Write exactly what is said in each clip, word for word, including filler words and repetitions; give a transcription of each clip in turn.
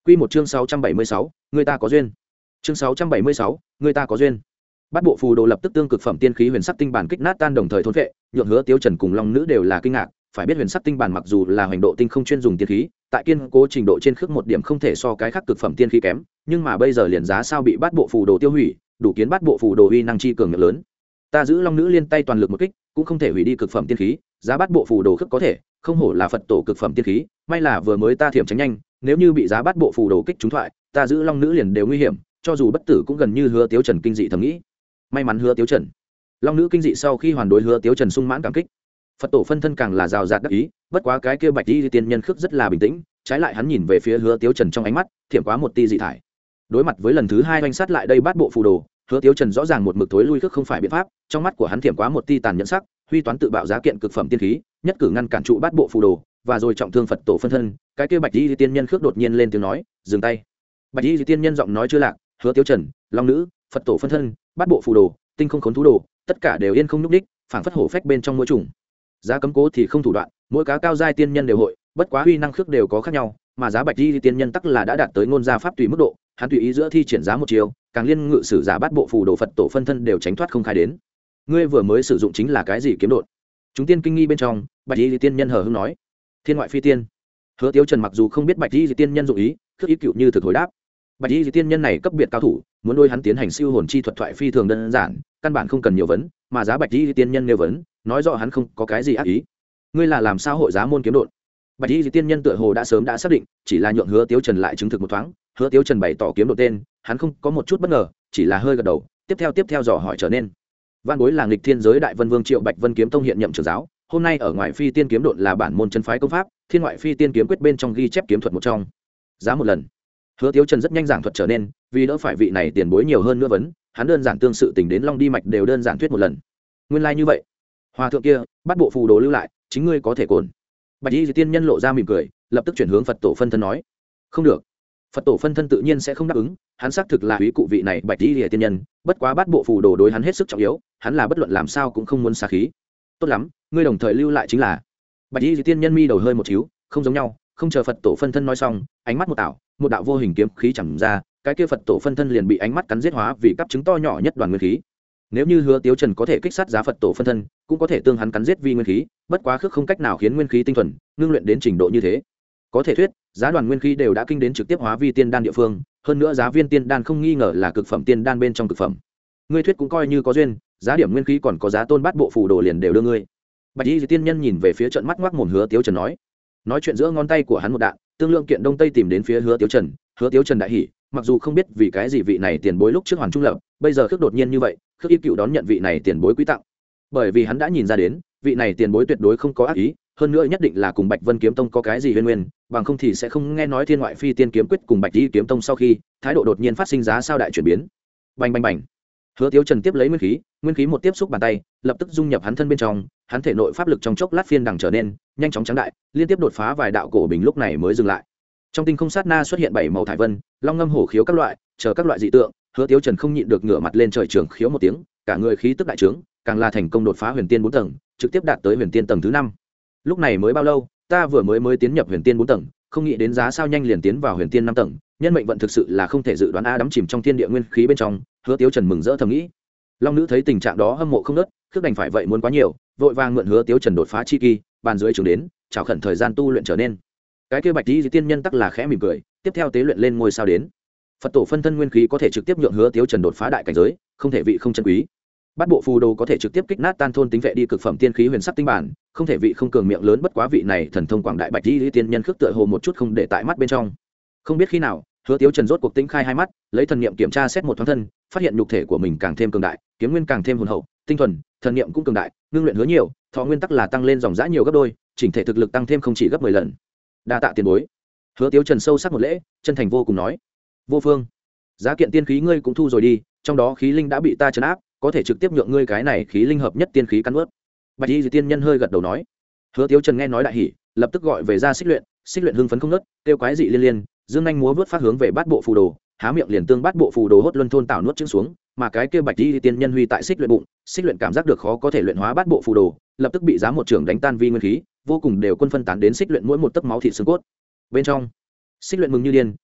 Quy một chương sáu trăm bảy mươi sáu, người ta có duyên. Chương sáu trăm bảy mươi sáu, người ta có duyên. Bát bộ phù đồ lập tức tương cực phẩm tiên khí huyền sắc tinh bản kích nát tan đồng thời thôn vệ, nhượng Hứa Tiếu Trần cùng Long nữ đều là kinh ngạc, phải biết huyền sắc tinh bản mặc dù là hoành độ tinh không chuyên dùng tiên khí, tại kiên cố trình độ trên khước một điểm không thể so cái khác cực phẩm tiên khí kém, nhưng mà bây giờ liền giá sao bị bát bộ phù đồ tiêu hủy, đủ kiến bát bộ phù đồ uy năng chi cường lực lớn. Ta giữ Long nữ liên tay toàn lực một kích, cũng không thể hủy đi cực phẩm tiên khí, giá bát bộ phù đồ khước có thể, không hổ là Phật tổ cực phẩm tiên khí, may là vừa mới ta thiểm tránh nhanh, nếu như bị giá bát bộ phù đồ kích trúng thoại, ta giữ Long nữ liền đều nguy hiểm, cho dù bất tử cũng gần như Hứa Tiếu Trần kinh dị thầm nghĩ. May mắn Hứa Tiếu Trần. Long nữ kinh dị sau khi hoàn đối Hứa Tiếu Trần sung mãn cảm kích. Phật tổ phân thân càng là rào rạt đắc ý, bất quá cái kia Bạch Y tiên nhân khước rất là bình tĩnh, trái lại hắn nhìn về phía Hứa Tiếu Trần trong ánh mắt, thiểm quá một tia dị thải. Đối mặt với lần thứ hai oanh sát lại đây bát bộ phù đồ, Hứa Tiếu Trần rõ ràng một mực tối lui khước không phải biện pháp, trong mắt của hắn thiểm quá một tia tàn nhẫn sắc, huy toán tự bạo giá kiện cực phẩm tiên khí, nhất cử ngăn cản trụ bát bộ phù đồ, và rồi trọng thương Phật tổ phân thân, cái kia Bạch Y tiên nhân khước đột nhiên lên tiếng nói, dừng tay. Bạch Y tiên nhân giọng nói chưa lạc, Hứa Tiếu Trần, Long nữ, Phật tổ phân thân, bát bộ phù đồ, tinh không khốn thú đồ, tất cả đều yên không nhúc đích, phảng phất hổ phách bên trong mỗi trùng. Giá cấm cố thì không thủ đoạn, mỗi cá cao giai tiên nhân đều hội, bất quá huy năng khước đều có khác nhau, mà giá Bạch Y tiên nhân tắc là đã đạt tới ngôn gia pháp tùy mức độ, hắn tùy ý giữa thi triển giá một chiều, càng liên ngự sử giả bát bộ phù đồ Phật tổ phân thân đều tránh thoát không khai đến. Ngươi vừa mới sử dụng chính là cái gì kiếm đột? Chúng tiên kinh nghi bên trong, Bạch Y tiên nhân hờ hững nói, thiên ngoại phi tiên. Hứa Tiếu Trần mặc dù không biết Bạch Y tiên nhân dụng ý, khước ý cựu như thực hồi đáp. Bạch Y tiên nhân này cấp biệt cao thủ, muốn đôi hắn tiến hành siêu hồn chi thuật thoại phi thường đơn giản, căn bản không cần nhiều vấn, mà giá Bạch Y tiên nhân nêu vấn, nói rõ hắn không có cái gì ác ý. Ngươi là làm sao hội giá môn kiếm đột? Bạch Y tiên nhân tựa hồ đã sớm đã xác định, chỉ là nhượng Hứa Tiếu Trần lại chứng thực một thoáng, Hứa Tiếu Trần bày tỏ kiếm đột tên, hắn không có một chút bất ngờ, chỉ là hơi gật đầu, tiếp theo tiếp theo dò hỏi trở nên. Văn bối là nghịch thiên giới đại vân vương Triệu Bạch Vân kiếm tông hiện nhậm trưởng giáo, hôm nay ở ngoài phi tiên kiếm đột là bản môn chân phái công pháp, thiên ngoại phi tiên kiếm quyết bên trong ghi chép kiếm thuật một trong. Giá một lần. Hứa Tiếu Trần rất nhanh giảng thuật trở nên, vì đỡ phải vị này tiền bối nhiều hơn nữa vấn, hắn đơn giản tương sự tình đến Long đi mạch đều đơn giản thuyết một lần. Nguyên lai like như vậy. Hòa thượng kia, bắt bộ phù đồ lưu lại, chính ngươi có thể cồn. Bạch Y tiên nhân lộ ra mỉm cười, lập tức chuyển hướng Phật tổ phân thân nói, không được. Phật tổ phân thân tự nhiên sẽ không đáp ứng, hắn xác thực là úy cụ vị này Bạch Y tiên nhân, bất quá bắt bộ phù đồ đối hắn hết sức trọng yếu, hắn là bất luận làm sao cũng không muốn xa khí. Tốt lắm, ngươi đồng thời lưu lại chính là. Bạch Y tiên nhân mi đầu hơi một chiếu, không giống nhau, không chờ Phật tổ phân thân nói xong, ánh mắt một tạo, một đạo vô hình kiếm khí chẳng ra, cái kia Phật tổ phân thân liền bị ánh mắt cắn giết hóa vì cấp chứng to nhỏ nhất đoàn nguyên khí. Nếu như Hứa Tiếu Trần có thể kích sát giá Phật tổ phân thân, cũng có thể tương hắn cắn giết vi nguyên khí, bất quá khước không cách nào khiến nguyên khí tinh thuần ngưng luyện đến trình độ như thế. Có thể thuyết, giá đoàn nguyên khí đều đã kinh đến trực tiếp hóa vi tiên đan địa phương, hơn nữa giá viên tiên đan không nghi ngờ là cực phẩm tiên đan bên trong cực phẩm. Ngươi thuyết cũng coi như có duyên, giá điểm nguyên khí còn có giá tôn bát bộ phù đồ liền đều đưa ngươi. Bạch Y tiên nhân nhìn về phía trận mắt ngoác mồm Hứa Tiếu Trần nói, nói chuyện giữa ngón tay của hắn một đạn, tương lượng kiện đông tây tìm đến phía Hứa Tiếu Trần, Hứa Tiếu Trần đại hỉ, mặc dù không biết vì cái gì vị này tiền bối lúc trước hoàn trung lập, bây giờ khước đột nhiên như vậy, khước y cựu đón nhận vị này tiền bối quý tặng, bởi vì hắn đã nhìn ra đến, vị này tiền bối tuyệt đối không có ác ý, hơn nữa nhất định là cùng Bạch Vân kiếm tông có cái gì nguyên nguyên, bằng không thì sẽ không nghe nói thiên ngoại phi tiên kiếm quyết cùng Bạch Y kiếm tông sau khi thái độ đột nhiên phát sinh giá sao đại chuyển biến. Bành bành bành. Hứa Tiếu Trần tiếp lấy nguyên khí, nguyên khí một tiếp xúc bàn tay, lập tức dung nhập hắn thân bên trong, hắn thể nội pháp lực trong chốc lát phiên đằng trở nên nhanh chóng trắng đại, liên tiếp đột phá vài đạo cổ bình lúc này mới dừng lại. Trong tinh không sát na xuất hiện bảy màu thải vân, long ngâm hổ khiếu các loại, chờ các loại dị tượng, Hứa Tiếu Trần không nhịn được ngửa mặt lên trời trường khiếu một tiếng, cả người khí tức đại trướng, càng là thành công đột phá huyền tiên bốn tầng, trực tiếp đạt tới huyền tiên tầng thứ năm. Lúc này mới bao lâu, ta vừa mới mới tiến nhập huyền tiên bốn tầng, không nghĩ đến giá sao nhanh liền tiến vào huyền tiên năm tầng, nhân mệnh vận thực sự là không thể dự đoán a, đắm chìm trong thiên địa nguyên khí bên trong, Hứa Tiếu Trần mừng rỡ thầm nghĩ. Long nữ thấy tình trạng đó hâm mộ không nớt, khước đành phải vậy muốn quá nhiều, vội vàng mượn Hứa Tiếu Trần đột phá chi kỳ, bàn dưới trường đến, chào khẩn thời gian tu luyện trở nên. Cái kia Bạch Y tiên nhân tắc là khẽ mỉm cười, tiếp theo tế luyện lên ngôi sao đến. Phật tổ phân thân nguyên khí có thể trực tiếp nhượng Hứa Tiếu Trần đột phá đại cảnh giới, không thể vị không chân quý. Bát bộ phù đồ có thể trực tiếp kích nát tan thôn tính vệ đi cực phẩm tiên khí huyền sắc tinh bản, không thể vị không cường miệng lớn, bất quá vị này thần thông quảng đại Bạch Y tiên nhân khước tựa hồ một chút không để tại mắt bên trong. Không biết khi nào, Hứa Tiếu Trần rốt cuộc tĩnh khai hai mắt, lấy thần niệm kiểm tra xét một thoáng thân, phát hiện nhục thể của mình càng thêm cường đại, kiếm nguyên càng thêm hồn hậu, tinh thuần, thần niệm cũng cường đại, ngưng luyện hứa nhiều, thọ nguyên tắc là tăng lên dòng dã nhiều gấp đôi, chỉnh thể thực lực tăng thêm không chỉ gấp mười lần. Đa tạ tiền bối. Hứa Tiếu Trần sâu sắc một lễ, chân thành vô cùng nói, vô phương, giá kiện tiên khí ngươi cũng thu rồi đi, trong đó khí linh đã bị ta trấn áp, có thể trực tiếp nhượng ngươi cái này khí linh hợp nhất tiên khí cắn ướt. Bạch Y tiên nhân hơi gật đầu nói. Hứa Tiếu Trần nghe nói đại hỉ, lập tức gọi về ra xích luyện, xích luyện hưng phấn không nớt, kêu quái dị liên liên, dương anh múa vớt phát hướng về bát bộ phù đồ, há miệng liền tương bát bộ phù đồ hốt luân thôn tạo nuốt trứng xuống, mà cái kia Bạch Y tiên nhân huy tại xích luyện bụng, xích luyện cảm giác được khó có thể luyện hóa bát bộ phù đồ, lập tức bị giá một trưởng đánh tan vi nguyên khí, vô cùng đều quân phân tán đến xích luyện mỗi một tấc máu thịt xương cốt. Bên trong, xích luyện mừng như điên,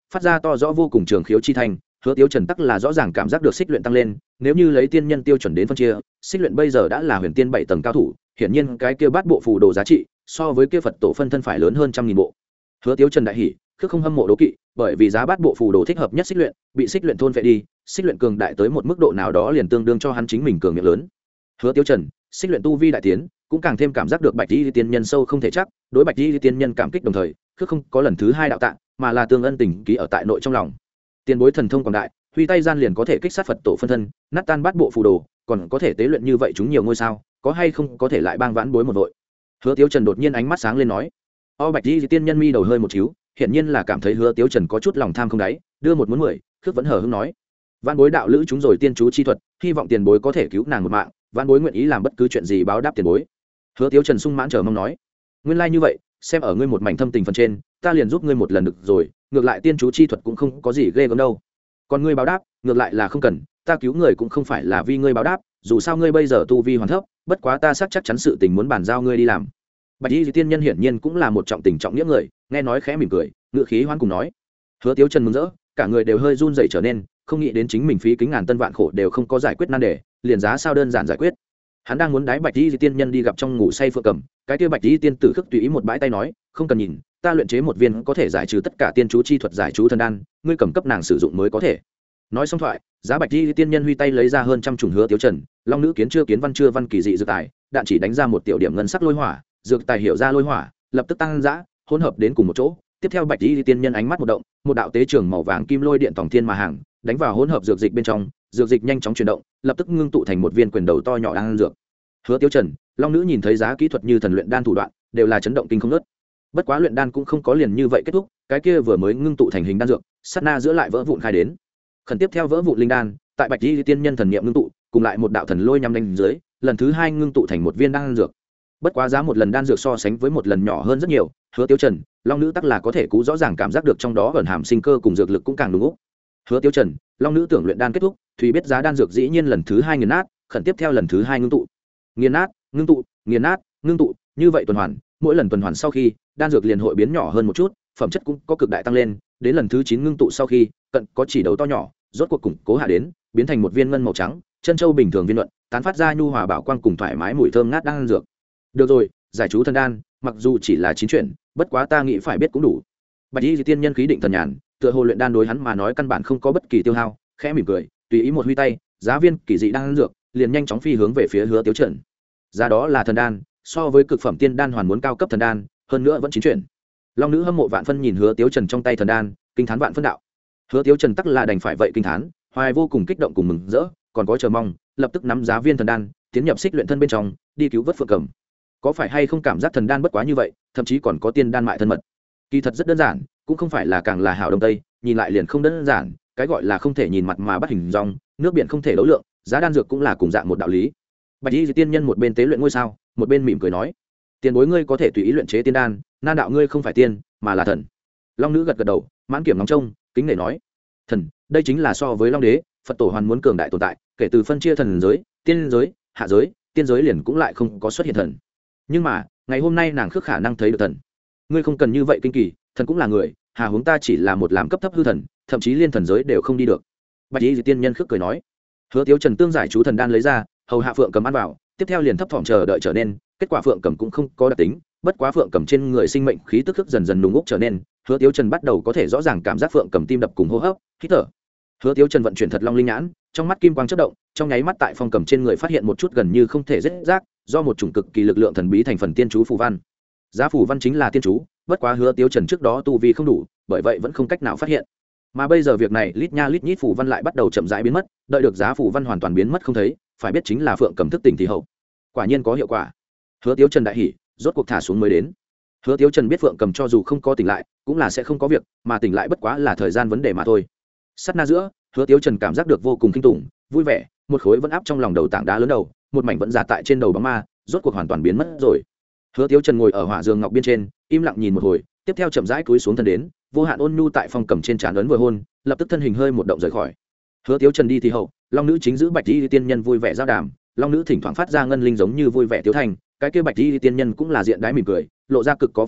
phát ra to rõ vô cùng trường khiếu chi thành. Hứa Tiếu Trần tắc là rõ ràng cảm giác được xích luyện tăng lên, nếu như lấy tiên nhân tiêu chuẩn đến phân chia, xích luyện bây giờ đã là huyền tiên bảy tầng cao thủ, hiển nhiên cái kia bát bộ phù đồ giá trị so với kia Phật tổ phân thân phải lớn hơn trăm nghìn bộ. Hứa Tiếu Trần đại hỉ, khước không hâm mộ đố kỵ, bởi vì giá bát bộ phù đồ thích hợp nhất xích luyện, bị xích luyện thôn phệ đi, xích luyện cường đại tới một mức độ nào đó liền tương đương cho hắn chính mình cường miệng lớn. Hứa Tiếu Trần, xích luyện tu vi đại tiến, cũng càng thêm cảm giác được Bạch Y tiên nhân sâu không thể chắc, đối Bạch Y tiên nhân cảm kích đồng thời, khước không có lần thứ hai đạo tạ, mà là tương ân tình ký ở tại nội trong lòng. Tiền bối thần thông quảng đại, huy tay gian liền có thể kích sát Phật tổ phân thân, nát tan bát bộ phù đồ, còn có thể tế luyện như vậy chúng nhiều ngôi sao, có hay không có thể lại bang vãn bối một vội. Hứa Tiếu Trần đột nhiên ánh mắt sáng lên nói. O Bạch Y tiên nhân mi đầu hơi một chiếu, hiển nhiên là cảm thấy Hứa Tiếu Trần có chút lòng tham không đáy, đưa một muốn mười, khước vẫn hờ hững nói: "Vãn bối đạo lữ chúng rồi tiên chú chi thuật, hy vọng tiền bối có thể cứu nàng một mạng, vãn bối nguyện ý làm bất cứ chuyện gì báo đáp tiền bối." Hứa Tiếu Trần sung mãn chờ mong nói: "Nguyên lai like như vậy, xem ở ngươi một mảnh thâm tình phần trên, ta liền giúp ngươi một lần được rồi, ngược lại tiên chú chi thuật cũng không có gì ghê gớm đâu. Còn ngươi báo đáp, ngược lại là không cần, ta cứu người cũng không phải là vì ngươi báo đáp, dù sao ngươi bây giờ tu vi hoàn thấp, bất quá ta xác chắc chắn sự tình muốn bàn giao ngươi đi làm." Bạch Y tiên nhân hiển nhiên cũng là một trọng tình trọng nghĩa người, nghe nói khẽ mỉm cười, ngữ khí hoan cùng nói. Hứa Tiếu Trần mừng rỡ, cả người đều hơi run rẩy trở nên, không nghĩ đến chính mình phí kính ngàn tân vạn khổ đều không có giải quyết nan đề, liền giá sao đơn giản giải quyết. Hắn đang muốn đái Bạch Y tiên nhân đi gặp trong ngủ say Phượng Cầm, cái kia Bạch Y tiên tử khước tùy ý một bãi tay nói, không cần nhìn, ta luyện chế một viên có thể giải trừ tất cả tiên chú chi thuật giải chú thần đan, ngươi cầm cấp nàng sử dụng mới có thể. Nói xong thoại, giá Bạch Y tiên nhân huy tay lấy ra hơn trăm chủng Hứa Tiếu Trần, long nữ kiến chưa kiến văn chưa văn kỳ dị dược tài, đạn chỉ đánh ra một tiểu điểm ngân sắc lôi hỏa, dược tài hiểu ra lôi hỏa, lập tức tăng dã, hỗn hợp đến cùng một chỗ. Tiếp theo Bạch Y tiên nhân ánh mắt một động, một đạo tế trường màu vàng kim lôi điện tổng thiên mà hàng, đánh vào hỗn hợp dược dịch bên trong, dược dịch nhanh chóng chuyển động, lập tức ngưng tụ thành một viên quyền đầu to nhỏ đan dược. Hứa Tiếu Trần, long nữ nhìn thấy giá kỹ thuật như thần luyện đan thủ đoạn, đều là chấn động kinh không ngớt. Bất quá luyện đan cũng không có liền như vậy kết thúc, cái kia vừa mới ngưng tụ thành hình đan dược, sát na giữa lại vỡ vụn khai đến. Khẩn tiếp theo vỡ vụn linh đan, tại Bạch Y tiên nhân thần niệm ngưng tụ, cùng lại một đạo thần lôi nhằm đánh dưới, lần thứ hai ngưng tụ thành một viên đan dược. Bất quá giá một lần đan dược so sánh với một lần nhỏ hơn rất nhiều, Hứa Tiếu Trần, long nữ tắc là có thể cú rõ ràng cảm giác được trong đó ẩn hàm sinh cơ cùng dược lực cũng càng đúng úc. Hứa Tiếu Trần, long nữ tưởng luyện đan kết thúc, thùy biết giá đan dược dĩ nhiên lần thứ hai nghiền nát, khẩn tiếp theo lần thứ hai ngưng tụ. Nghiền nát, ngưng tụ, nghiền nát, ngưng tụ, như vậy tuần hoàn, mỗi lần tuần hoàn sau khi, đan dược liền hội biến nhỏ hơn một chút, phẩm chất cũng có cực đại tăng lên, đến lần thứ chín ngưng tụ sau khi, cận có chỉ đầu to nhỏ, rốt cuộc củng cố hạ đến, biến thành một viên ngân màu trắng, chân châu bình thường viên luận, tán phát ra nhu hòa bảo quang cùng thoải mái mùi thơm ngát đan dược. Được rồi, giải chú thần đan, mặc dù chỉ là chín chuyện, bất quá ta nghĩ phải biết cũng đủ. Bạch Y tiên nhân khí định thần nhàn, tựa hồ luyện đan đối hắn mà nói căn bản không có bất kỳ tiêu hao, khẽ mỉm cười, tùy ý một huy tay, giá viên kỳ dị đan dược liền nhanh chóng phi hướng về phía Hứa Tiếu Trần. Giá đó là thần đan, so với cực phẩm tiên đan hoàn muốn cao cấp thần đan, hơn nữa vẫn chín chuyện. Long nữ hâm mộ vạn phân nhìn Hứa Tiếu Trần trong tay thần đan, kinh thán vạn phân đạo. Hứa Tiếu Trần tắc là đành phải vậy kinh thán, hoài vô cùng kích động cùng mừng rỡ, còn có chờ mong, lập tức nắm giá viên thần đan, tiến nhập xích luyện thân bên trong, đi cứu vớt Phượng Cầm. Có phải hay không cảm giác thần đan bất quá như vậy, thậm chí còn có tiên đan mại thân mật. Kỳ thật rất đơn giản, cũng không phải là càng là hảo đông tây, nhìn lại liền không đơn giản, cái gọi là không thể nhìn mặt mà bắt hình dong, nước biển không thể đấu lượng, giá đan dược cũng là cùng dạng một đạo lý. Bạch Y tiên nhân một bên tế luyện ngôi sao, một bên mỉm cười nói: "Tiền bối ngươi có thể tùy ý luyện chế tiên đan, nan đạo ngươi không phải tiên, mà là thần." Long nữ gật gật đầu, mãn kiểm ngóng trông, kính nể nói: "Thần, đây chính là so với Long đế, Phật tổ hoàn muốn cường đại tồn tại, kể từ phân chia thần giới, tiên giới, hạ giới, tiên giới liền cũng lại không có xuất hiện thần. Nhưng mà, ngày hôm nay nàng khước khả năng thấy được thần. Ngươi không cần như vậy kinh kỳ, thần cũng là người, hà huống ta chỉ là một làm cấp thấp hư thần, thậm chí liên thần giới đều không đi được." Bạch Y tiên nhân khước cười nói. Hứa Tiếu Trần tương giải chú thần đan lấy ra, hầu hạ Phượng Cầm ăn vào, tiếp theo liền thấp thỏm chờ đợi trở nên, kết quả Phượng Cầm cũng không có đặc tính, bất quá Phượng Cầm trên người sinh mệnh khí tức khước dần dần nùng úc trở nên, Hứa Tiếu Trần bắt đầu có thể rõ ràng cảm giác Phượng Cầm tim đập cùng hô hấp, hít thở. Hứa Tiếu Trần vận chuyển thật long linh nhãn, trong mắt kim quang chớp động, trong nháy mắt tại Phong Cầm trên người phát hiện một chút gần như không thể dứt giác, do một chủng cực kỳ lực lượng thần bí thành phần tiên chú phù văn. Giá phù văn chính là tiên chú, bất quá Hứa Tiếu Trần trước đó tu vi không đủ, bởi vậy vẫn không cách nào phát hiện. Mà bây giờ việc này lít nha lít nhít phù văn lại bắt đầu chậm rãi biến mất, đợi được giá phù văn hoàn toàn biến mất không thấy, phải biết chính là Phượng Cầm thức tỉnh thì hậu. Quả nhiên có hiệu quả. Hứa Tiếu Trần đại hỉ, rốt cuộc thả xuống mới đến. Hứa Tiếu Trần biết Phượng Cầm cho dù không có tỉnh lại, cũng là sẽ không có việc, mà tỉnh lại bất quá là thời gian vấn đề mà thôi. Sát na giữa, Hứa Tiếu Trần cảm giác được vô cùng kinh tủng, vui vẻ, một khối vẫn áp trong lòng đầu tảng đá lớn đầu, một mảnh vẫn già tại trên đầu bóng ma, rốt cuộc hoàn toàn biến mất rồi. Hứa Tiếu Trần ngồi ở hỏa giường ngọc biên trên, im lặng nhìn một hồi, tiếp theo chậm rãi cúi xuống thân đến, vô hạn ôn nhu tại Phong Cầm trên trán ấn vừa hôn, lập tức thân hình hơi một động rời khỏi. Hứa Tiếu Trần đi thì hậu, long nữ chính giữ Bạch Y tiên nhân vui vẻ giao đàm, long nữ thỉnh thoảng phát ra ngân linh giống như vui vẻ tiếu thành, cái kia Bạch Y tiên nhân cũng là diện đái mỉm cười, lộ ra cực có phong độ,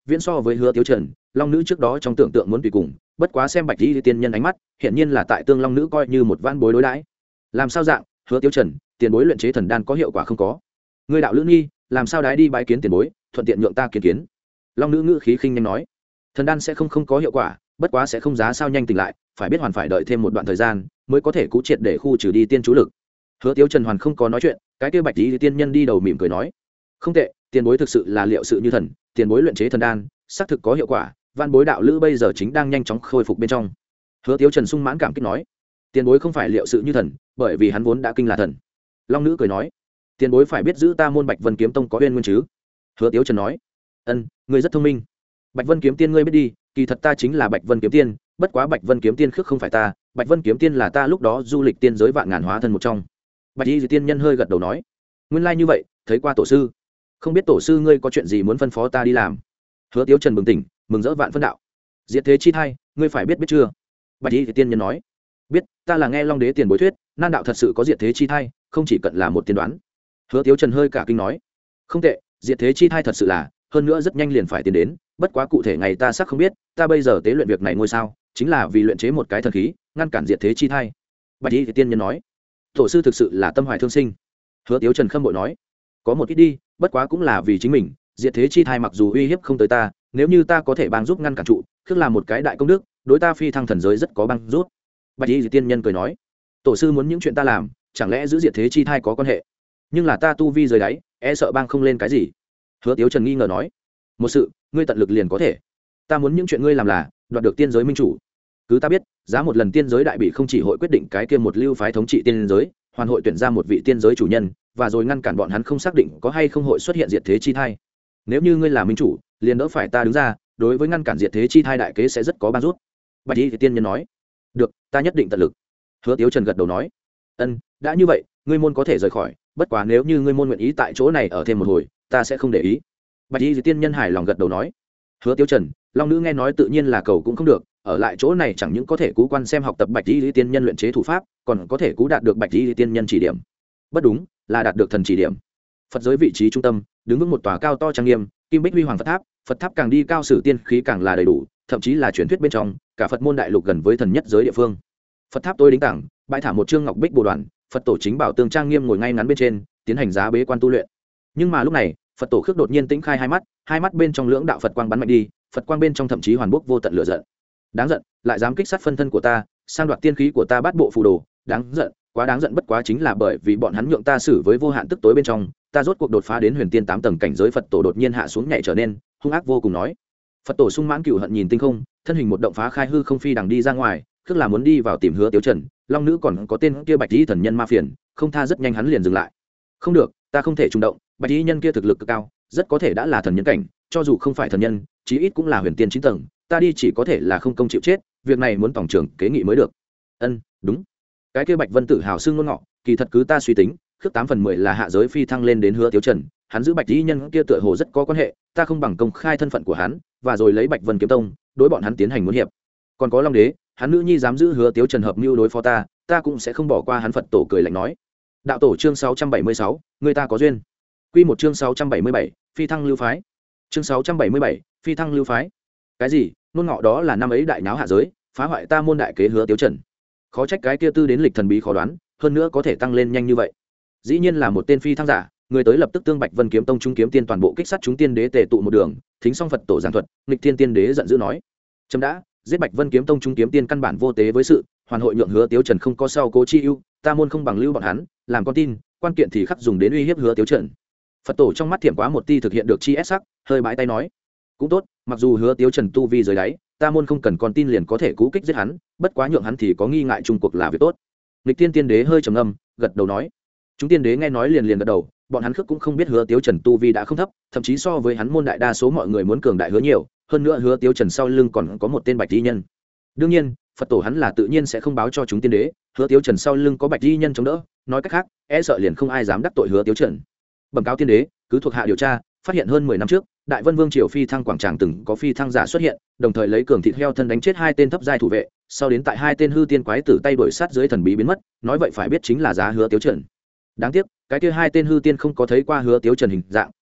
viễn so với Hứa Tiếu Trần, long nữ trước đó trong tưởng tượng muốn tùy cùng, bất quá xem bạch y tiên nhân ánh mắt, hiện nhiên là tại tương long nữ coi như một vãn bối đối đãi. Làm sao dạng, Hứa Tiếu Trần, tiền bối luyện chế thần đan có hiệu quả không có? Ngươi đạo lữ nghi, làm sao đái đi bái kiến tiền bối, thuận tiện nhượng ta kiến kiến. Long nữ ngữ khí khinh nhanh nói, thần đan sẽ không không có hiệu quả, bất quá sẽ không giá sao nhanh tỉnh lại, phải biết hoàn phải đợi thêm một đoạn thời gian mới có thể cứu triệt để khu trừ đi tiên chú lực. Hứa Tiếu Trần hoàn không có nói chuyện, cái kia bạch y tiên nhân đi đầu mỉm cười nói, không tệ, tiền bối thực sự là liệu sự như thần, tiền bối luyện chế thần đan xác thực có hiệu quả, văn bối đạo lữ bây giờ chính đang nhanh chóng khôi phục bên trong. Hứa Tiếu Trần sung mãn cảm kích nói, tiền bối không phải liệu sự như thần, bởi vì hắn vốn đã kinh là thần. Long nữ cười nói, tiền bối phải biết giữ ta môn Bạch Vân kiếm tông có uyên nguyên chứ? Hứa Tiếu Trần nói, ân, ngươi rất thông minh. Bạch Vân kiếm tiên ngươi biết đi, kỳ thật ta chính là Bạch Vân kiếm tiên, bất quá Bạch Vân kiếm tiên khước không phải ta, Bạch Vân kiếm tiên là ta lúc đó du lịch tiên giới vạn ngàn hóa thân một trong. Bạch y tiên nhân hơi gật đầu nói, nguyên lai như vậy, thấy qua tổ sư, không biết tổ sư ngươi có chuyện gì muốn phân phó ta đi làm? Hứa Tiếu Trần bừng tỉnh, mừng rỡ vạn phân đạo, diệt thế chi thai, ngươi phải biết biết chưa? Bạch y tiên nhân nói, biết, ta là nghe Long đế tiền bối thuyết, nan đạo thật sự có diệt thế chi thai, không chỉ cận là một tiên đoán. Hứa Tiếu Trần hơi cả kinh nói, không tệ, diệt thế chi thai thật sự là, hơn nữa rất nhanh liền phải tiến đến, bất quá cụ thể ngày ta xác không biết, ta bây giờ tế luyện việc này ngôi sao, chính là vì luyện chế một cái thần khí, ngăn cản diệt thế chi thai. Bạch y tiên nhân nói, tổ sư thực sự là tâm hoài thương sinh. Hứa Tiếu Trần khâm bội nói, có một ít đi, bất quá cũng là vì chính mình, diệt thế chi thai mặc dù uy hiếp không tới ta, nếu như ta có thể帮giúp ngăn cản trụ, tức là một cái đại công đức, đối ta phi thăng thần giới rất có帮giúp. Bạch y tiên nhân cười nói, tổ sư muốn những chuyện ta làm, chẳng lẽ giữ diệt thế chi thai có quan hệ? Nhưng là ta tu vi dưới đáy, e sợ bang không lên cái gì. Hứa Tiếu Trần nghi ngờ nói, một sự, ngươi tận lực liền có thể. Ta muốn những chuyện ngươi làm là đoạt được tiên giới minh chủ. Cứ ta biết, giá một lần tiên giới đại bị không chỉ hội quyết định cái kia một lưu phái thống trị tiên giới, hoàn hội tuyển ra một vị tiên giới chủ nhân, và rồi ngăn cản bọn hắn không xác định có hay không hội xuất hiện diệt thế chi thai. Nếu như ngươi là minh chủ, liền đỡ phải ta đứng ra, đối với ngăn cản diệt thế chi thai đại kế sẽ rất có ban giúp. Bạch y tiên nhân nói, được, ta nhất định tận lực. Hứa Tiếu Trần gật đầu nói, ân, đã như vậy, ngươi môn có thể rời khỏi, bất quá nếu như ngươi môn nguyện ý tại chỗ này ở thêm một hồi, ta sẽ không để ý. Bạch y tiên nhân hài lòng gật đầu nói, Hứa Tiếu Trần, long nữ nghe nói tự nhiên là cầu cũng không được, ở lại chỗ này chẳng những có thể cú quan xem học tập bạch y tiên nhân luyện chế thủ pháp, còn có thể cú đạt được bạch y tiên nhân chỉ điểm. Bất đúng, là đạt được thần chỉ điểm. Phật giới vị trí trung tâm, đứng vững một tòa cao to trang nghiêm, kim bích huy hoàng Phật tháp, Phật tháp càng đi cao sử tiên khí càng là đầy đủ, thậm chí là truyền thuyết bên trong, cả Phật môn đại lục gần với thần nhất giới địa phương. Phật tháp tôi đính tảng, bãi thả một trương ngọc bích bồ đoàn, Phật tổ chính bảo tương trang nghiêm ngồi ngay ngắn bên trên, tiến hành giá bế quan tu luyện. Nhưng mà lúc này, Phật tổ khước đột nhiên tĩnh khai hai mắt, hai mắt bên trong lưỡng đạo Phật quang bắn mạnh đi, Phật quang bên trong thậm chí hoàn bốc vô tận lửa giận. Đáng giận, lại dám kích sát phân thân của ta, sang đoạt tiên khí của ta bát bộ phù đồ, đáng giận, quá đáng giận, bất quá chính là bởi vì bọn hắn nhượng ta xử với vô hạn tức tối bên trong, ta rốt cuộc đột phá đến huyền tiên tám tầng cảnh giới. Phật tổ đột nhiên hạ xuống nhảy trở nên hung ác vô cùng nói. Phật tổ sung mãn cửu hận nhìn tinh không, thân hình một động phá khai hư không phi đằng đi ra ngoài, tức là muốn đi vào tìm Hứa Tiếu Trần, long nữ còn có tên kia bạch y thần nhân ma phiền, không tha, rất nhanh hắn liền dừng lại. Không được, ta không thể trùng động, bạch y nhân kia thực lực cực cao, rất có thể đã là thần nhân cảnh, cho dù không phải thần nhân, chí ít cũng là huyền tiên chín tầng, ta đi chỉ có thể là không công chịu chết, việc này muốn tổng trưởng kế nghị mới được. Ân, đúng. Cái kia Bạch Vân tự hào xưng ngôn ngọ, kỳ thật cứ ta suy tính, khước tám phần mười là hạ giới phi thăng lên đến Hứa Tiếu Trần, hắn giữ bạch y nhân kia tựa hồ rất có quan hệ, ta không bằng công khai thân phận của hắn, và rồi lấy Bạch Vân kiếm tông, đối bọn hắn tiến hành muốn hiệp. Còn có Long đế, hắn nữ nhi dám giữ Hứa Tiếu Trần hợp mưu đối phó ta, ta cũng sẽ không bỏ qua hắn. Phật tổ cười lạnh nói. Đạo tổ chương sáu trăm bảy mươi sáu, người ta có duyên. Quy một chương sáu trăm bảy mươi bảy, phi thăng lưu phái. Chương sáu trăm bảy mươi bảy, phi thăng lưu phái. Cái gì? Nôn ngọ đó là năm ấy đại náo hạ giới, phá hoại ta môn đại kế Hứa Tiếu Trần. Khó trách cái kia tư đến lịch thần bí khó đoán, hơn nữa có thể tăng lên nhanh như vậy. Dĩ nhiên là một tên phi thăng giả, người tới lập tức tương Bạch Vân kiếm tông trung kiếm tiên toàn bộ kích sát chúng tiên đế tề tụ một đường, thính xong Phật tổ giảng thuật, nghịch tiên tiên đế giận dữ nói: "Chấm đã, giết Bạch Vân kiếm tông trung kiếm tiên căn bản vô tế với sự, hoàn hội nhượng Hứa Tiếu Trần không có sau cố chi ưu, ta môn không bằng lưu bọn hắn, làm con tin, quan kiện thì khắc dùng đến uy hiếp Hứa Tiếu Trần." Phật tổ trong mắt thiểm quá một ti thực hiện được chi ép sắc, hơi bãi tay nói: "Cũng tốt, mặc dù Hứa Tiếu Trần tu vi dưới đáy, ta môn không cần con tin liền có thể cứu kích giết hắn, bất quá nhượng hắn thì có nghi ngại chung cuộc là việc tốt." Nghịch tiên tiên đế hơi trầm ngâm, gật đầu nói: "Chúng tiên đế nghe nói liền liền gật đầu, bọn hắn khước cũng không biết Hứa Tiếu Trần tu vi đã không thấp, thậm chí so với hắn môn đại đa số mọi người muốn cường đại hứa nhiều, hơn nữa Hứa Tiếu Trần sau lưng còn có một tên bạch y nhân. Đương nhiên, Phật tổ hắn là tự nhiên sẽ không báo cho chúng tiên đế, Hứa Tiếu Trần sau lưng có bạch y nhân chống đỡ, nói cách khác, e sợ liền không ai dám đắc tội Hứa Tiếu Trần." Bẩm cáo tiên đế, cứ thuộc hạ điều tra, phát hiện hơn mười năm trước, Đại Vân Vương triều phi thăng quảng tràng từng có phi thăng giả xuất hiện, đồng thời lấy cường thịt heo thân đánh chết hai tên thấp giai thủ vệ, sau đến tại hai tên hư tiên quái tử tay đuổi sát dưới thần bí biến mất, nói vậy phải biết chính là giá Hứa Tiếu Trần. Đáng tiếc, cái kia hai tên hư tiên không có thấy qua Hứa Tiếu Trần hình dạng,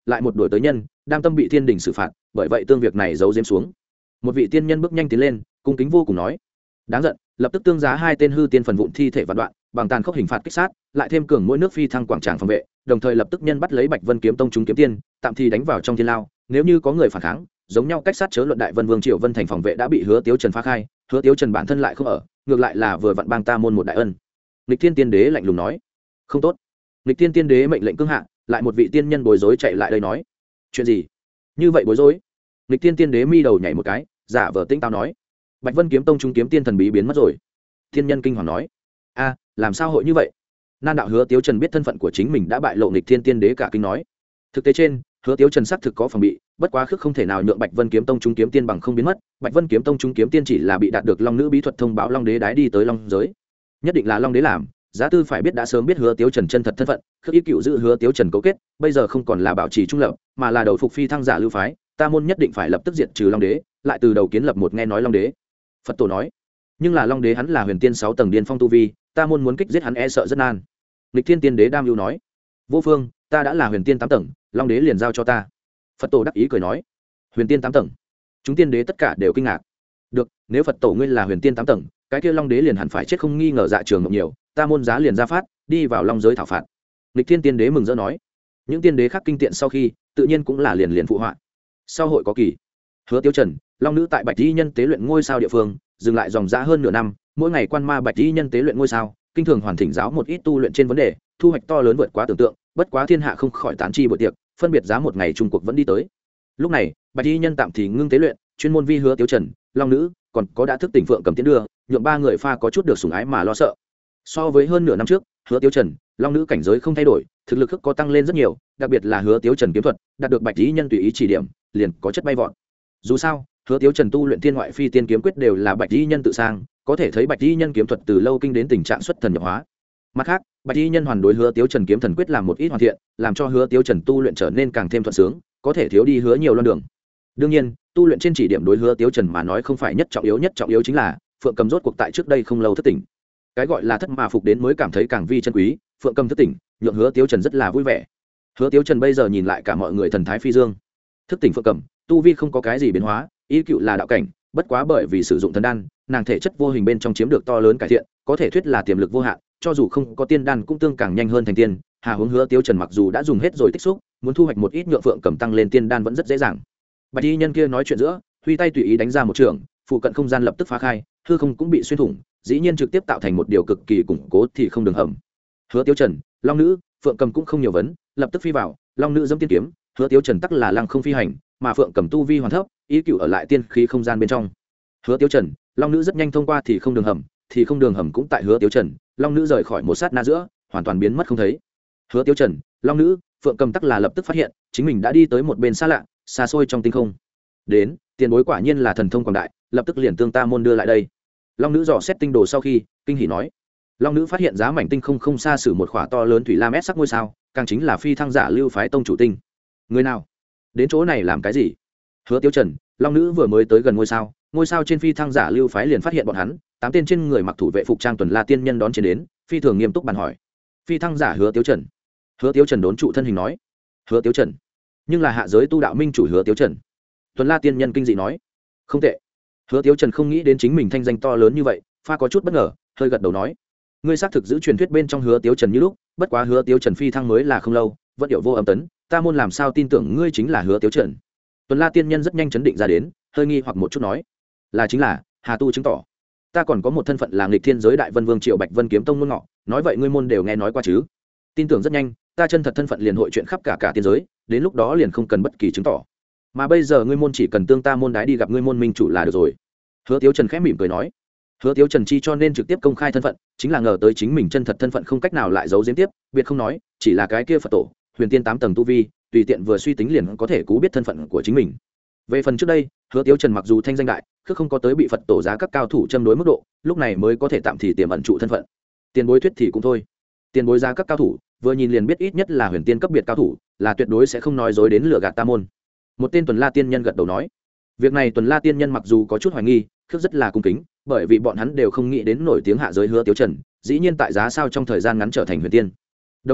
lại một đổi tới nhân đam tâm bị thiên đình xử phạt, bởi vậy tương việc này giấu giếm xuống. Một vị tiên nhân bước nhanh tiến lên, cung kính vô cùng nói: đáng giận, lập tức tương giá hai tên hư tiên phần vụn thi thể vạn đoạn, bằng tàn khốc hình phạt kích sát, lại thêm cường mỗi nước phi thăng quảng tràng phòng vệ, đồng thời lập tức nhân bắt lấy Bạch Vân kiếm tông chúng kiếm tiên, tạm thì đánh vào trong thiên lao. Nếu như có người phản kháng, giống nhau cách sát chớ luận. Đại Vân Vương Triệu Vân thành phòng vệ đã bị Hứa Tiếu Trần phá khai, Hứa Tiếu Trần bản thân lại không ở, ngược lại là vừa vặn bang ta môn một đại ân. Lịch Thiên Tiên Đế lạnh lùng nói: không tốt. Lịch Thiên Tiên Đế mệnh lệnh cương hạ, lại một vị tiên nhân bối rối chạy lại đây nói: chuyện gì? Như vậy bối rối? Lịch Thiên Tiên Đế mi đầu nhảy một cái, giả vờ tinh táo nói: Bạch Vân kiếm tông chúng kiếm tiên thần bí biến mất rồi. Thiên nhân kinh hoàng nói: a, làm sao hội như vậy? Nan đạo Hứa Tiếu Trần biết thân phận của chính mình đã bại lộ, Lịch Thiên Tiên Đế cả kinh nói: thực tế trên, Hứa Tiếu Trần xác thực có phòng bị, bất quá khước không thể nào nhượng Bạch Vân kiếm tông chúng kiếm tiên bằng không biến mất. Bạch Vân kiếm tông chúng kiếm tiên chỉ là bị đạt được long nữ bí thuật thông báo long đế đái đi tới long giới, nhất định là long đế làm. Giá Tư phải biết đã sớm biết Hứa Tiếu Trần chân thật thân phận, khước ý cựu giữ Hứa Tiếu Trần cấu kết, bây giờ không còn là bảo trì trung lập, mà là đầu phục phi thăng giả lưu phái. Ta môn nhất định phải lập tức diệt trừ long đế, lại từ đầu kiến lập một nghe nói long đế. Phật tổ nói: nhưng là long đế hắn là huyền tiên sáu tầng điên phong tu vi, ta môn muốn kích giết hắn e sợ rất nan. Lịch Thiên Tiên Đế đam lưu nói: vô phương, ta đã là huyền tiên tám tầng, long đế liền giao cho ta. Phật tổ đắc ý cười nói: huyền tiên tám tầng? Chúng tiên đế tất cả đều kinh ngạc. Được, nếu Phật tổ ngươi là huyền tiên tám tầng, cái kia long đế liền hẳn phải chết không nghi ngờ. Dạ trường ngọc nhiều, ta môn giá liền ra phát, đi vào long giới thảo phạt. Lịch Thiên Tiên Đế mừng rỡ nói. Những tiên đế khác kinh tiện sau khi, tự nhiên cũng là liền liền phụ họa. Sau hội có kỳ, Hứa Tiếu Trần, long nữ tại Bạch Y nhân tế luyện ngôi sao địa phương, dừng lại dòng dã hơn nửa năm, mỗi ngày quan ma Bạch Y nhân tế luyện ngôi sao, kinh thường hoàn thỉnh giáo một ít tu luyện trên vấn đề, thu hoạch to lớn vượt quá tưởng tượng. Bất quá thiên hạ không khỏi tán chi buổi tiệc, phân biệt giá một ngày trung cuộc vẫn đi tới. Lúc này, Bạch Y nhân tạm thì ngưng tế luyện, chuyên môn vi Hứa Tiếu Trần, long nữ, còn có đã thức tỉnh Phượng Cầm tiến đưa, nhượng ba người pha có chút được sủng ái mà lo sợ. So với hơn nửa năm trước, Hứa Tiếu Trần, long nữ cảnh giới không thay đổi, thực lực có tăng lên rất nhiều, đặc biệt là Hứa Tiếu Trần kiếm thuật, đạt được Bạch Y nhân tùy ý chỉ điểm, liền có chất bay vọt. Dù sao, Hứa Tiếu Trần tu luyện thiên ngoại phi tiên kiếm quyết đều là Bạch Y nhân tự sang, có thể thấy Bạch Y nhân kiếm thuật từ lâu kinh đến tình trạng xuất thần nhập hóa. Mặt khác, Bạch Y nhân hoàn đối Hứa Tiếu Trần kiếm thần quyết làm một ít hoàn thiện, làm cho Hứa Tiếu Trần tu luyện trở nên càng thêm thuận sướng, có thể thiếu đi hứa nhiều loan đường. Đương nhiên, tu luyện trên chỉ điểm đối Hứa Tiếu Trần mà nói không phải nhất trọng yếu, nhất trọng yếu chính là Phượng Cầm rốt cuộc tại trước đây không lâu thất tỉnh. Cái gọi là thất mà phục đến mới cảm thấy càng vi chân quý, Phượng Cầm thất tỉnh, nhượng Hứa Tiếu Trần rất là vui vẻ. Hứa Tiếu Trần bây giờ nhìn lại cả mọi người thần thái phi dương. Thức tỉnh Phượng Cầm, tu vi không có cái gì biến hóa, ý cựu là đạo cảnh, bất quá bởi vì sử dụng thần đan, nàng thể chất vô hình bên trong chiếm được to lớn cải thiện, có thể thuyết là tiềm lực vô hạn, cho dù không có tiên đan cũng tương càng nhanh hơn thành tiên. Hà hướng Hứa Tiếu Trần mặc dù đã dùng hết rồi tích xúc, muốn thu hoạch một ít nhượng Phượng Cầm tăng lên tiên đan vẫn rất dễ dàng. Bạch Y nhân kia nói chuyện giữa, huy tay tùy ý đánh ra một trường, phụ cận không gian lập tức phá khai, hư không cũng bị xuyên thủng, dĩ nhiên trực tiếp tạo thành một điều cực kỳ củng cố thì không đường hầm. Hứa Tiếu Trần, long nữ, Phượng Cầm cũng không nhiều vấn, lập tức phi vào, long nữ dẫm tiên kiếm, Hứa Tiếu Trần tắc là lăng không phi hành, mà Phượng Cầm tu vi hoàn thấp, ý cựu ở lại tiên khí không gian bên trong. Hứa Tiếu Trần, long nữ rất nhanh thông qua thì không đường hầm, thì không đường hầm cũng tại Hứa Tiếu Trần, long nữ rời khỏi một sát na giữa, hoàn toàn biến mất không thấy. Hứa Tiếu Trần, long nữ, Phượng Cầm tắc là lập tức phát hiện chính mình đã đi tới một bên xa lạ, xa xôi trong tinh không. Đến, tiền bối quả nhiên là thần thông quảng đại, lập tức liền tương ta môn đưa lại đây. Long nữ dò xét tinh đồ sau khi, kinh hỉ nói. Long nữ phát hiện giá mảnh tinh không không xa sử một khỏa to lớn thủy lam ép sắc ngôi sao, càng chính là phi thăng giả lưu phái tông chủ tinh. Người nào đến chỗ này làm cái gì? Hứa Tiếu Trần, long nữ vừa mới tới gần ngôi sao, ngôi sao trên phi thăng giả lưu phái liền phát hiện bọn hắn, tám tên trên người mặc thủ vệ phục trang tuần la tiên nhân đón trên đến, phi thường nghiêm túc bàn hỏi. Phi thăng giả Hứa Tiếu Trần. Hứa Tiếu Trần đốn trụ thân hình nói. Hứa Tiếu Trần, nhưng là hạ giới tu đạo minh chủ Hứa Tiếu Trần. Tuần la tiên nhân kinh dị nói. Không tệ. Hứa Tiếu Trần không nghĩ đến chính mình thanh danh to lớn như vậy, pha có chút bất ngờ, hơi gật đầu nói. Ngươi xác thực giữ truyền thuyết bên trong Hứa Tiếu Trần như lúc, bất quá Hứa Tiếu Trần phi thăng mới là không lâu, vẫn điệu vô âm tấn, ta môn làm sao tin tưởng ngươi chính là Hứa Tiếu Trần. Tuần la tiên nhân rất nhanh chấn định ra đến, hơi nghi hoặc một chút nói. Là chính là, Hà tu chứng tỏ. Ta còn có một thân phận là nghịch thiên giới đại vân vương Triệu Bạch Vân kiếm tông môn ngọ, nói vậy ngươi môn đều nghe nói qua chứ? Tin tưởng rất nhanh, ta chân thật thân phận liền hội chuyện khắp cả cả tiên giới, đến lúc đó liền không cần bất kỳ chứng tỏ. Mà bây giờ ngươi môn chỉ cần tương ta môn đái đi gặp ngươi môn minh chủ là được rồi. Hứa Tiếu Trần khẽ mỉm cười nói. Hứa Tiếu Trần chi cho nên trực tiếp công khai thân phận, chính là ngờ tới chính mình chân thật thân phận không cách nào lại giấu giếm tiếp, biệt không nói, chỉ là cái kia Phật tổ, huyền tiên tám tầng tu vi, tùy tiện vừa suy tính liền có thể cú biết thân phận của chính mình. Về phần trước đây, Hứa Tiếu Trần mặc dù thanh danh đại, cứ không có tới bị Phật tổ giá các cao thủ châm đối mức độ, lúc này mới có thể tạm thì tiềm ẩn trụ thân phận. Tiền bối thuyết thì cũng thôi. Tiền bối giá các cao thủ, vừa nhìn liền biết ít nhất là huyền tiên cấp biệt cao thủ, là tuyệt đối sẽ không nói dối đến lừa gạt ta môn. Một tên tuần la tiên nhân gật đầu nói. Việc này tuần la tiên nhân mặc dù có chút hoài nghi, khước rất là cung kính, bởi vì bọn hắn đều không nghĩ đến nổi tiếng hạ giới Hứa Tiếu Trần, dĩ nhiên tại giá sao trong thời gian ngắn trở thành huyền tiên. Đồng thời,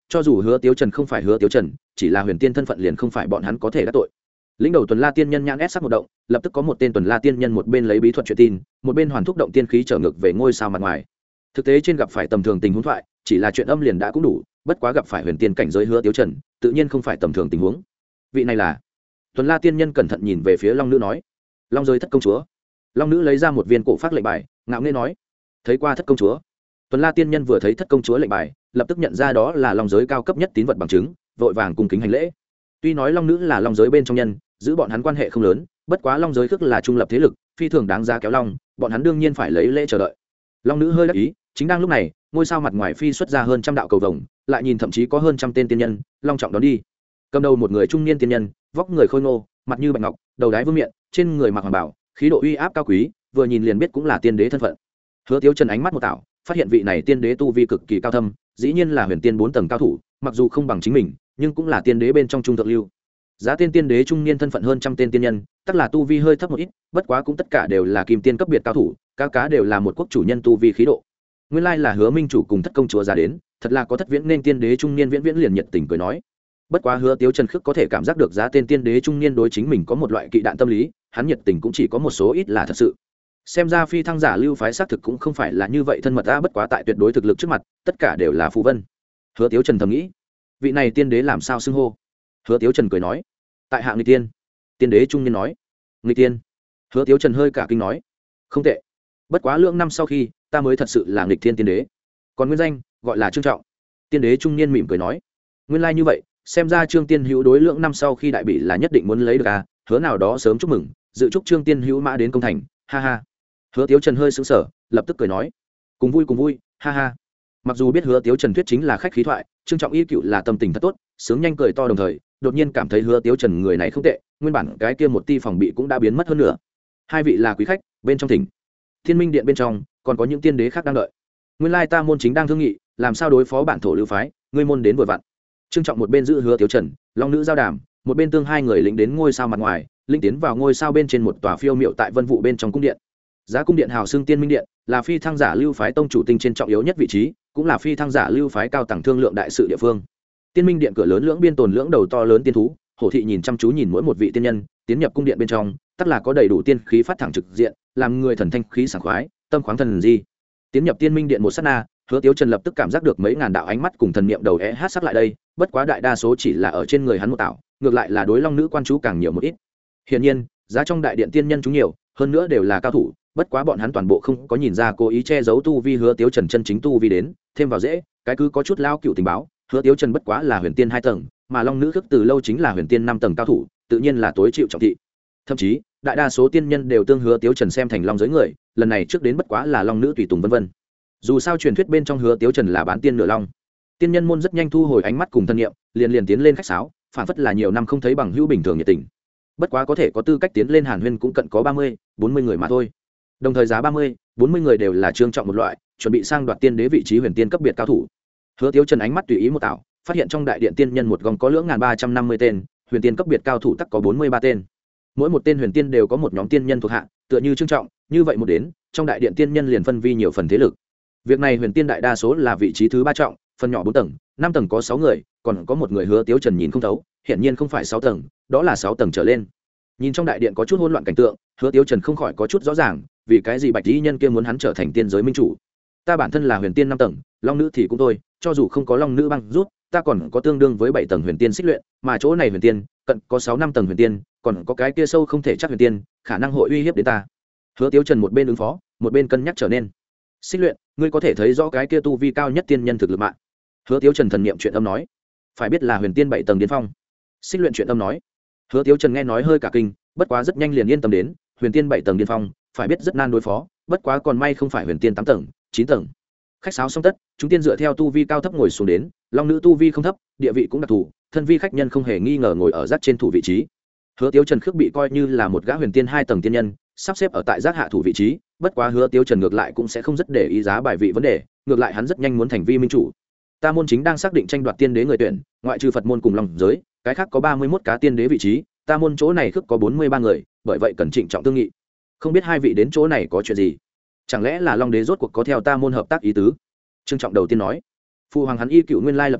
cho dù hứa tiếu trần không phải hứa tiếu trần, chỉ là huyền tiên thân phận liền không phải bọn hắn có thể đắc tội. Lĩnh đầu tuần la tiên nhân nhãn ép sắc một động, lập tức có một tên tuần la tiên nhân một bên lấy bí thuật truyền tin, một bên hoàn thúc động tiên khí trở ngược về ngôi sao mặt ngoài. Thực tế trên gặp phải tầm thường tình huống thoại, chỉ là chuyện âm liền đã cũng đủ, bất quá gặp phải huyền tiên cảnh giới hứa tiếu trần, tự nhiên không phải tầm thường tình huống. Vị này là tuần la tiên nhân cẩn thận nhìn về phía long nữ nói, long giới thất công chúa. Long nữ lấy ra một viên cổ phát lệnh bài, ngạo nghễ nói, thấy qua thất công chúa. Tuần la tiên nhân vừa thấy thất công chúa lệnh bài, lập tức nhận ra đó là long giới cao cấp nhất tín vật bằng chứng, vội vàng cung kính hành lễ. Tuy nói long nữ là long giới bên trong nhân, giữ bọn hắn quan hệ không lớn, bất quá long giới khước là trung lập thế lực, phi thường đáng giá kéo long, bọn hắn đương nhiên phải lấy lễ chờ đợi. Long nữ hơi đắc ý, chính đang lúc này, ngôi sao mặt ngoài phi xuất ra hơn trăm đạo cầu vồng, lại nhìn thậm chí có hơn trăm tên tiên nhân, long trọng đón đi. Cầm đầu một người trung niên tiên nhân, vóc người khôi ngô, mặt như bạch ngọc, đầu đái vương miện, trên người mặc hoàng bảo, khí độ uy áp cao quý, vừa nhìn liền biết cũng là tiên đế thân phận. Hứa Tiếu Trần ánh mắt một tạo, phát hiện vị này tiên đế tu vi cực kỳ cao thâm, dĩ nhiên là huyền tiên bốn tầng cao thủ, mặc dù không bằng chính mình, nhưng cũng là tiên đế bên trong trung thượng lưu. Giá tên tiên đế trung niên thân phận hơn trăm tên tiên nhân, tất là tu vi hơi thấp một ít, bất quá cũng tất cả đều là kim tiên cấp biệt cao thủ, cá cá đều là một quốc chủ nhân tu vi khí độ. Nguyên lai là Hứa Minh chủ cùng thất công chúa ra đến, thật là có thất viễn nên tiên đế trung niên viễn viễn liền nhiệt tình cười nói. Bất quá Hứa Tiếu Trần khước có thể cảm giác được giá tên tiên đế trung niên đối chính mình có một loại kỵ đạn tâm lý, hắn nhiệt tình cũng chỉ có một số ít là thật sự. Xem ra phi thăng giả lưu phái xác thực cũng không phải là như vậy thân mật a, bất quá tại tuyệt đối thực lực trước mặt, tất cả đều là phù vân. Hứa Tiếu Trần thầm nghĩ, vị này tiên đế làm sao xưng hô? Hứa Tiếu Trần cười nói, tại hạ nghịch tiên. Tiên đế trung niên nói, nghịch tiên. Hứa Tiếu Trần hơi cả kinh nói, không tệ, bất quá lượng năm sau khi ta mới thật sự là nghịch thiên tiên đế, còn nguyên danh gọi là Trương Trọng. Tiên đế trung niên mỉm cười nói, nguyên lai như vậy, xem ra Trương tiên hữu đối lượng năm sau khi đại bị là nhất định muốn lấy được à, hứa nào đó sớm chúc mừng, dự chúc Trương tiên hữu mã đến công thành, ha ha. Hứa Tiếu Trần hơi sững sờ, lập tức cười nói, cùng vui cùng vui, ha ha. Mặc dù biết Hứa Tiếu Trần thuyết chính là khách khí thoại, Trương Trọng y cựu là tâm tình thật tốt, sướng nhanh cười to đồng thời, đột nhiên cảm thấy Hứa Tiếu Trần người này không tệ, nguyên bản cái kia một ti phòng bị cũng đã biến mất hơn nữa. Hai vị là quý khách, bên trong thỉnh. Thiên Minh điện bên trong còn có những tiên đế khác đang đợi. Nguyên lai ta môn chính đang thương nghị, làm sao đối phó bản thổ lưu phái, ngươi môn đến vừa vặn. Trương Trọng một bên giữ Hứa Tiếu Trần, long nữ giao đàm, một bên tương hai người lĩnh đến ngôi sao mặt ngoài, linh tiến vào ngôi sao bên trên một tòa phiêu miệu tại vân vụ bên trong cung điện. Giá cung điện hào xưng Tiên Minh điện, là phi thăng giả lưu phái tông chủ tinh trên trọng yếu nhất vị trí, cũng là phi thăng giả lưu phái cao tầng thương lượng đại sự địa phương. Tiên Minh điện cửa lớn lưỡng biên tồn lưỡng đầu to lớn tiên thú, hổ thị nhìn chăm chú nhìn mỗi một vị tiên nhân, tiến nhập cung điện bên trong, tất là có đầy đủ tiên khí phát thẳng trực diện, làm người thần thanh khí sảng khoái, tâm khoáng thần di. Tiến nhập Tiên Minh điện một sát na, Hứa Tiếu Trần lập tức cảm giác được mấy ngàn đạo ánh mắt cùng thần niệm đầu é hát sắc lại đây, bất quá đại đa số chỉ là ở trên người hắn một tạo, ngược lại là đối long nữ quan chú càng nhiều một ít. Hiển nhiên, giá trong đại điện tiên nhân chúng nhiều, hơn nữa đều là cao thủ, bất quá bọn hắn toàn bộ không có nhìn ra cố ý che giấu tu vi Hứa Tiếu Trần chân chính tu vi đến, thêm vào dễ, cái cứ có chút lao cựu tình báo, Hứa Tiếu Trần bất quá là huyền tiên hai tầng, mà long nữ khước từ lâu chính là huyền tiên năm tầng cao thủ, tự nhiên là tối chịu trọng thị. Thậm chí, đại đa số tiên nhân đều tương Hứa Tiếu Trần xem thành long giới người, lần này trước đến bất quá là long nữ tùy tùng vân vân. Dù sao truyền thuyết bên trong Hứa Tiếu Trần là bán tiên nửa long. Tiên nhân môn rất nhanh thu hồi ánh mắt cùng thân niệm, liền liền tiến lên khách sáo, phản phất là nhiều năm không thấy bằng hữu bình thường nhiệt tình. Bất quá có thể có tư cách tiến lên Hàn Huyên cũng cận có ba mươi, bốn mươi người mà thôi. Đồng thời giá ba mươi, bốn mươi người đều là Trương Trọng một loại, chuẩn bị sang đoạt tiên đế vị trí huyền tiên cấp biệt cao thủ. Hứa Tiếu Trần ánh mắt tùy ý một tạo, phát hiện trong đại điện tiên nhân một gòng có lưỡng ngàn ba trăm năm mươi tên, huyền tiên cấp biệt cao thủ tắc có bốn mươi ba tên. Mỗi một tên huyền tiên đều có một nhóm tiên nhân thuộc hạ, tựa như Trương Trọng, như vậy một đến, trong đại điện tiên nhân liền phân vi nhiều phần thế lực. Việc này huyền tiên đại đa số là vị trí thứ ba trọng, phần nhỏ bốn tầng, năm tầng có sáu người, còn có một người Hứa Tiếu Trần nhìn không thấu, hiển nhiên không phải sáu tầng, đó là sáu tầng trở lên. Nhìn trong đại điện có chút hỗn loạn cảnh tượng, Hứa Tiếu Trần không khỏi có chút rõ ràng, vì cái gì Bạch Y nhân kia muốn hắn trở thành tiên giới minh chủ. Ta bản thân là huyền tiên năm tầng, long nữ thì cũng thôi, cho dù không có long nữ băng giúp, ta còn có tương đương với bảy tầng huyền tiên xích luyện, mà chỗ này huyền tiên, cận có sáu năm tầng huyền tiên, còn có cái kia sâu không thể chắc huyền tiên, khả năng hội uy hiếp đến ta. Hứa Tiếu Trần một bên ứng phó, một bên cân nhắc trở nên. Xích luyện, ngươi có thể thấy rõ cái kia tu vi cao nhất tiên nhân thực lực mạng. Hứa Tiếu Trần thần niệm chuyện âm nói, phải biết là huyền tiên bảy tầng điên phong. Xích luyện chuyện âm nói. Hứa Tiếu Trần nghe nói hơi cả kinh, bất quá rất nhanh liền yên tâm đến, huyền tiên bảy tầng điên phong, phải biết rất nan đối phó, bất quá còn may không phải huyền tiên tám tầng, chín tầng. Khách sáo xong tất, chúng tiên dựa theo tu vi cao thấp ngồi xuống đến, long nữ tu vi không thấp, địa vị cũng đặc thù, thân vi khách nhân không hề nghi ngờ ngồi ở giác trên thủ vị trí. Hứa Tiếu Trần khước bị coi như là một gã huyền tiên hai tầng tiên nhân, sắp xếp ở tại giác hạ thủ vị trí, bất quá Hứa Tiếu Trần ngược lại cũng sẽ không rất để ý giá bài vị vấn đề, ngược lại hắn rất nhanh muốn thành vi minh chủ. Ta môn chính đang xác định tranh đoạt tiên đế người tuyển, ngoại trừ Phật môn cùng long giới, cái khác có ba mươi mốt cá tiên đế vị trí, ta môn chỗ này khước có bốn mươi ba người, bởi vậy cần trịnh trọng thương nghị. Không biết hai vị đến chỗ này có chuyện gì? Chẳng lẽ là long đế rốt cuộc có theo ta môn hợp tác ý tứ? Trương Trọng đầu tiên nói, phụ hoàng hắn y cựu nguyên lai lập trường,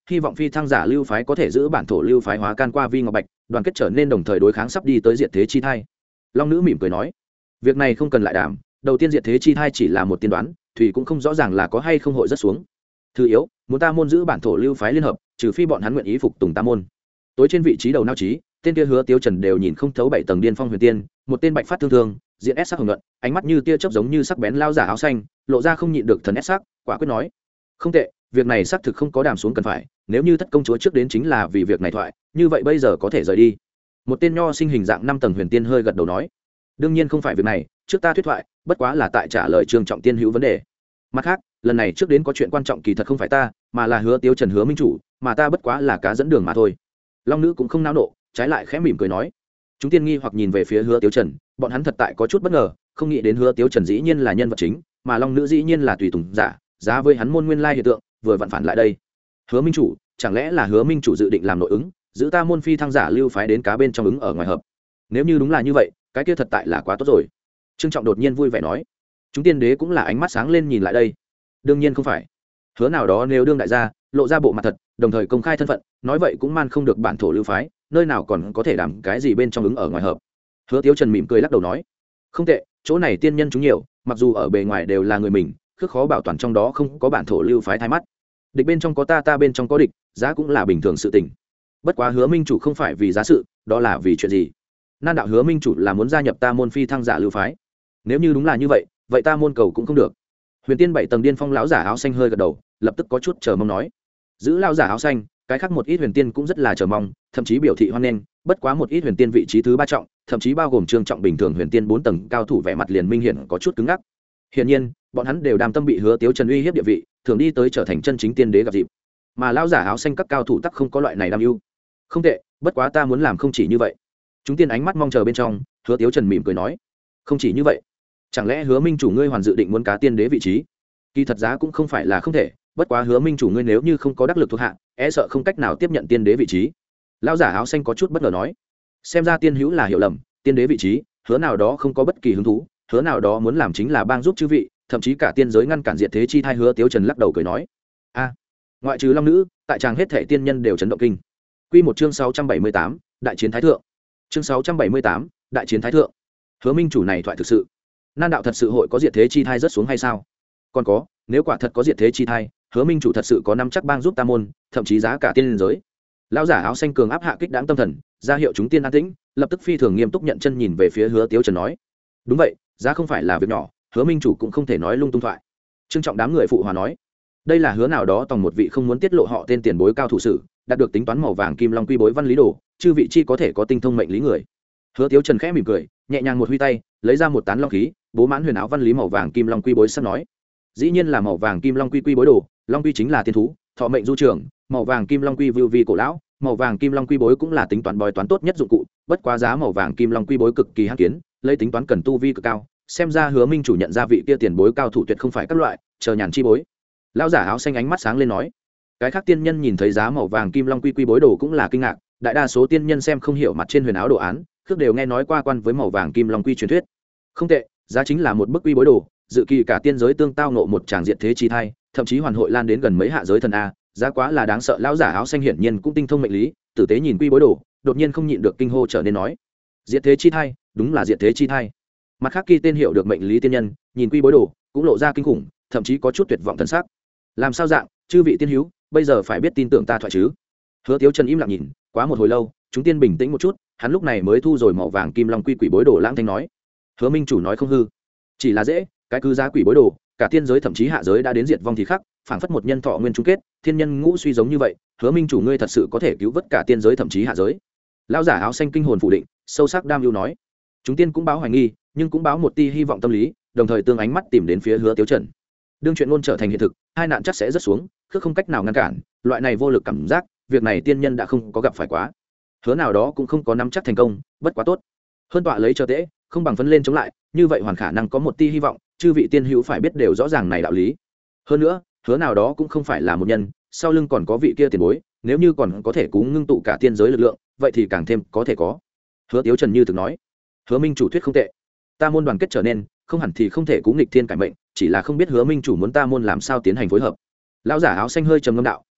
hy vọng phi thăng giả lưu phái có thể giữ bản thổ lưu phái hóa can qua vi ngọc bạch, đoàn kết trở nên đồng thời đối kháng sắp đi tới diệt thế chi thai. Long nữ mỉm cười nói, việc này không cần lại đảm, đầu tiên diệt thế chi thai chỉ là một tiên đoán, thủy cũng không rõ ràng là có hay không hội rất xuống. Thứ yếu, muốn ta môn giữ bản thổ lưu phái liên hợp, trừ phi bọn hắn nguyện ý phục tùng ta môn. Tối trên vị trí đầu nao trí, tên kia Hứa Tiếu Trần đều nhìn không thấu bảy tầng điên phong huyền tiên, một tên bạch phát thương thương, diện ép sắc hồng nhuận, ánh mắt như tia chớp giống như sắc bén lao giả áo xanh, lộ ra không nhịn được thần ép sắc, quả quyết nói, không tệ, việc này xác thực không có đàm xuống cần phải, nếu như thất công chúa trước đến chính là vì việc này thoại, như vậy bây giờ có thể rời đi. Một tên nho sinh hình dạng năm tầng huyền tiên hơi gật đầu nói, đương nhiên không phải việc này, trước ta thuyết thoại, bất quá là tại trả lời Trương Trọng Tiên hữu vấn đề. Mặt khác, lần này trước đến có chuyện quan trọng kỳ thật không phải ta, mà là Hứa Tiếu Trần Hứa minh chủ, mà ta bất quá là cá dẫn đường mà thôi. Long nữ cũng không náo nộ, trái lại khẽ mỉm cười nói, chúng tiên nghi hoặc nhìn về phía Hứa Tiếu Trần, bọn hắn thật tại có chút bất ngờ, không nghĩ đến Hứa Tiếu Trần dĩ nhiên là nhân vật chính, mà Long nữ dĩ nhiên là tùy tùng giả, giá với hắn môn nguyên lai hiện tượng, vừa vặn phản lại đây. Hứa minh chủ, chẳng lẽ là Hứa minh chủ dự định làm nội ứng, giữ ta môn phi thăng giả lưu phái đến cá bên trong ứng ở ngoài hợp? Nếu như đúng là như vậy, cái kia thật tại là quá tốt rồi. Trương Trọng đột nhiên vui vẻ nói, chúng tiên đế cũng là ánh mắt sáng lên nhìn lại đây. Đương nhiên không phải. Hứa nào đó nếu đương đại gia, lộ ra bộ mặt thật, đồng thời công khai thân phận, nói vậy cũng man không được bản thổ lưu phái, nơi nào còn có thể đảm cái gì bên trong ứng ở ngoài hợp. Hứa Tiếu Trần mỉm cười lắc đầu nói, không tệ, chỗ này tiên nhân chúng nhiều, mặc dù ở bề ngoài đều là người mình, khước khó bảo toàn trong đó không có bản thổ lưu phái thay mắt. Địch bên trong có ta, ta bên trong có địch, giá cũng là bình thường sự tình. Bất quá Hứa minh chủ không phải vì giá sự, đó là vì chuyện gì? Nan đạo Hứa minh chủ là muốn gia nhập ta môn phi thăng giả lưu phái. Nếu như đúng là như vậy, vậy ta môn cầu cũng không được. Huyền tiên bảy tầng điên phong lão giả áo xanh hơi gật đầu, lập tức có chút chờ mong nói, giữ lão giả áo xanh, cái khác một ít huyền tiên cũng rất là chờ mong, thậm chí biểu thị hoan nghênh. Bất quá một ít huyền tiên vị trí thứ ba trọng, thậm chí bao gồm Trương Trọng bình thường huyền tiên bốn tầng cao thủ vẻ mặt liền minh hiển có chút cứng ngắc. Hiển nhiên, bọn hắn đều đam tâm bị Hứa Tiếu Trần uy hiếp địa vị, thường đi tới trở thành chân chính tiên đế gặp dịp. Mà lão giả áo xanh các cao thủ tắc không có loại này đam ưu. Không tệ, bất quá ta muốn làm không chỉ như vậy. Chúng tiên ánh mắt mong chờ bên trong, Hứa Tiếu Trần mỉm cười nói, không chỉ như vậy, chẳng lẽ Hứa minh chủ ngươi hoàn dự định muốn cá tiên đế vị trí? Kỳ thật giá cũng không phải là không thể, bất quá Hứa minh chủ ngươi nếu như không có đắc lực thuộc hạ, e sợ không cách nào tiếp nhận tiên đế vị trí. Lão giả áo xanh có chút bất ngờ nói, xem ra tiên hữu là hiểu lầm, tiên đế vị trí, Hứa nào đó không có bất kỳ hứng thú, Hứa nào đó muốn làm chính là bang giúp chư vị, thậm chí cả tiên giới ngăn cản diệt thế chi thai. Hứa Tiếu Trần lắc đầu cười nói, a, ngoại trừ long nữ, tại tràng hết thảy tiên nhân đều chấn động kinh. Quy một chương sáu trăm bảy mươi tám, đại chiến thái thượng. Chương sáu trăm bảy mươi tám, đại chiến thái thượng. Hứa minh chủ này thoại thực sự, nan đạo thật sự hội có diệt thế chi thai rất xuống hay sao? Còn có, nếu quả thật có diệt thế chi thai, Hứa minh chủ thật sự có năm chắc bang giúp ta môn, thậm chí giá cả tiên giới. Lão giả áo xanh cường áp hạ kích đáng tâm thần, ra hiệu chúng tiên an tĩnh, lập tức phi thường nghiêm túc nhận chân nhìn về phía Hứa Tiếu Trần nói, đúng vậy, giá không phải là việc nhỏ, Hứa minh chủ cũng không thể nói lung tung thoại. Trương Trọng đám người phụ hòa nói, đây là Hứa nào đó tòng một vị không muốn tiết lộ họ tên tiền bối cao thủ sử, đạt được tính toán màu vàng kim long quy bối văn lý đồ, chư vị chi có thể có tinh thông mệnh lý người. Hứa Tiếu Trần khẽ mỉm cười, nhẹ nhàng một huy tay, lấy ra một tán long khí, bố mãn huyền áo văn lý màu vàng kim long quy bối sắp nói, dĩ nhiên là màu vàng kim long quy quy bối đồ, long quy chính là tiên thú, thọ mệnh du trường, màu vàng kim long quy vưu vi cổ lão, màu vàng kim long quy bối cũng là tính toán bói toán tốt nhất dụng cụ, bất quá giá màu vàng kim long quy bối cực kỳ hắc kiến, lấy tính toán cần tu vi cực cao, xem ra Hứa minh chủ nhận ra vị kia tiền bối cao thủ tuyệt không phải các loại chờ nhàn chi bối. Lão giả áo xanh ánh mắt sáng lên nói, cái khác tiên nhân nhìn thấy giá màu vàng kim long quy quy bối đồ cũng là kinh ngạc, đại đa số tiên nhân xem không hiểu mặt trên huyền áo đồ án, khước đều nghe nói qua quan với màu vàng kim long quy truyền thuyết. Không tệ, giá chính là một bức quy bối đồ, dự kỳ cả tiên giới tương tao nộ một tràng diện thế chi thai, thậm chí hoàn hội lan đến gần mấy hạ giới thần a, giá quá là đáng sợ. Lão giả áo xanh hiển nhiên cũng tinh thông mệnh lý, tử tế nhìn quy bối đồ, đột nhiên không nhịn được kinh hô trở nên nói, diện thế chi thai, đúng là diện thế chi thai. Mặt khác khi tên hiệu được mệnh lý tiên nhân nhìn quy bối đồ cũng lộ ra kinh khủng, thậm chí có chút tuyệt vọng thần sắc. Làm sao dạng, chư vị tiên hữu, bây giờ phải biết tin tưởng ta thoại chứ? Hứa Tiếu Trần im lặng nhìn, quá một hồi lâu, chúng tiên bình tĩnh một chút, hắn lúc này mới thu rồi màu vàng kim long quy quỷ bối đồ lãng thanh nói, Hứa minh chủ nói không hư, chỉ là dễ, cái cứ giá quỷ bối đồ, cả tiên giới thậm chí hạ giới đã đến diệt vong thì khắc, phảng phất một nhân thọ nguyên chung kết, thiên nhân ngũ suy giống như vậy, Hứa minh chủ ngươi thật sự có thể cứu vớt cả tiên giới thậm chí hạ giới. Lão giả áo xanh kinh hồn phủ định, sâu sắc đam yêu nói, chúng tiên cũng báo hoài nghi, nhưng cũng báo một tia hy vọng tâm lý, đồng thời tương ánh mắt tìm đến phía Hứa Tiếu Trần. Đương chuyện luôn trở thành hiện thực, hai nạn chắc sẽ rất xuống, khước không cách nào ngăn cản, loại này vô lực cảm giác, việc này tiên nhân đã không có gặp phải quá. Hứa nào đó cũng không có nắm chắc thành công, bất quá tốt. Hơn tọa lấy chờ tễ, không bằng phấn lên chống lại, như vậy hoàn khả năng có một tia hy vọng, chư vị tiên hữu phải biết đều rõ ràng này đạo lý. Hơn nữa, Hứa nào đó cũng không phải là một nhân, sau lưng còn có vị kia tiền bối, nếu như còn có thể cú ngưng tụ cả tiên giới lực lượng, vậy thì càng thêm có thể có. Hứa Tiếu Trần như từng nói, Hứa minh chủ thuyết không tệ, ta môn đoàn kết trở nên, không hẳn thì không thể cú nghịch thiên cải mệnh, chỉ là không biết Hứa minh chủ muốn ta môn làm sao tiến hành phối hợp. Lão giả áo xanh hơi trầm ngâm đạo,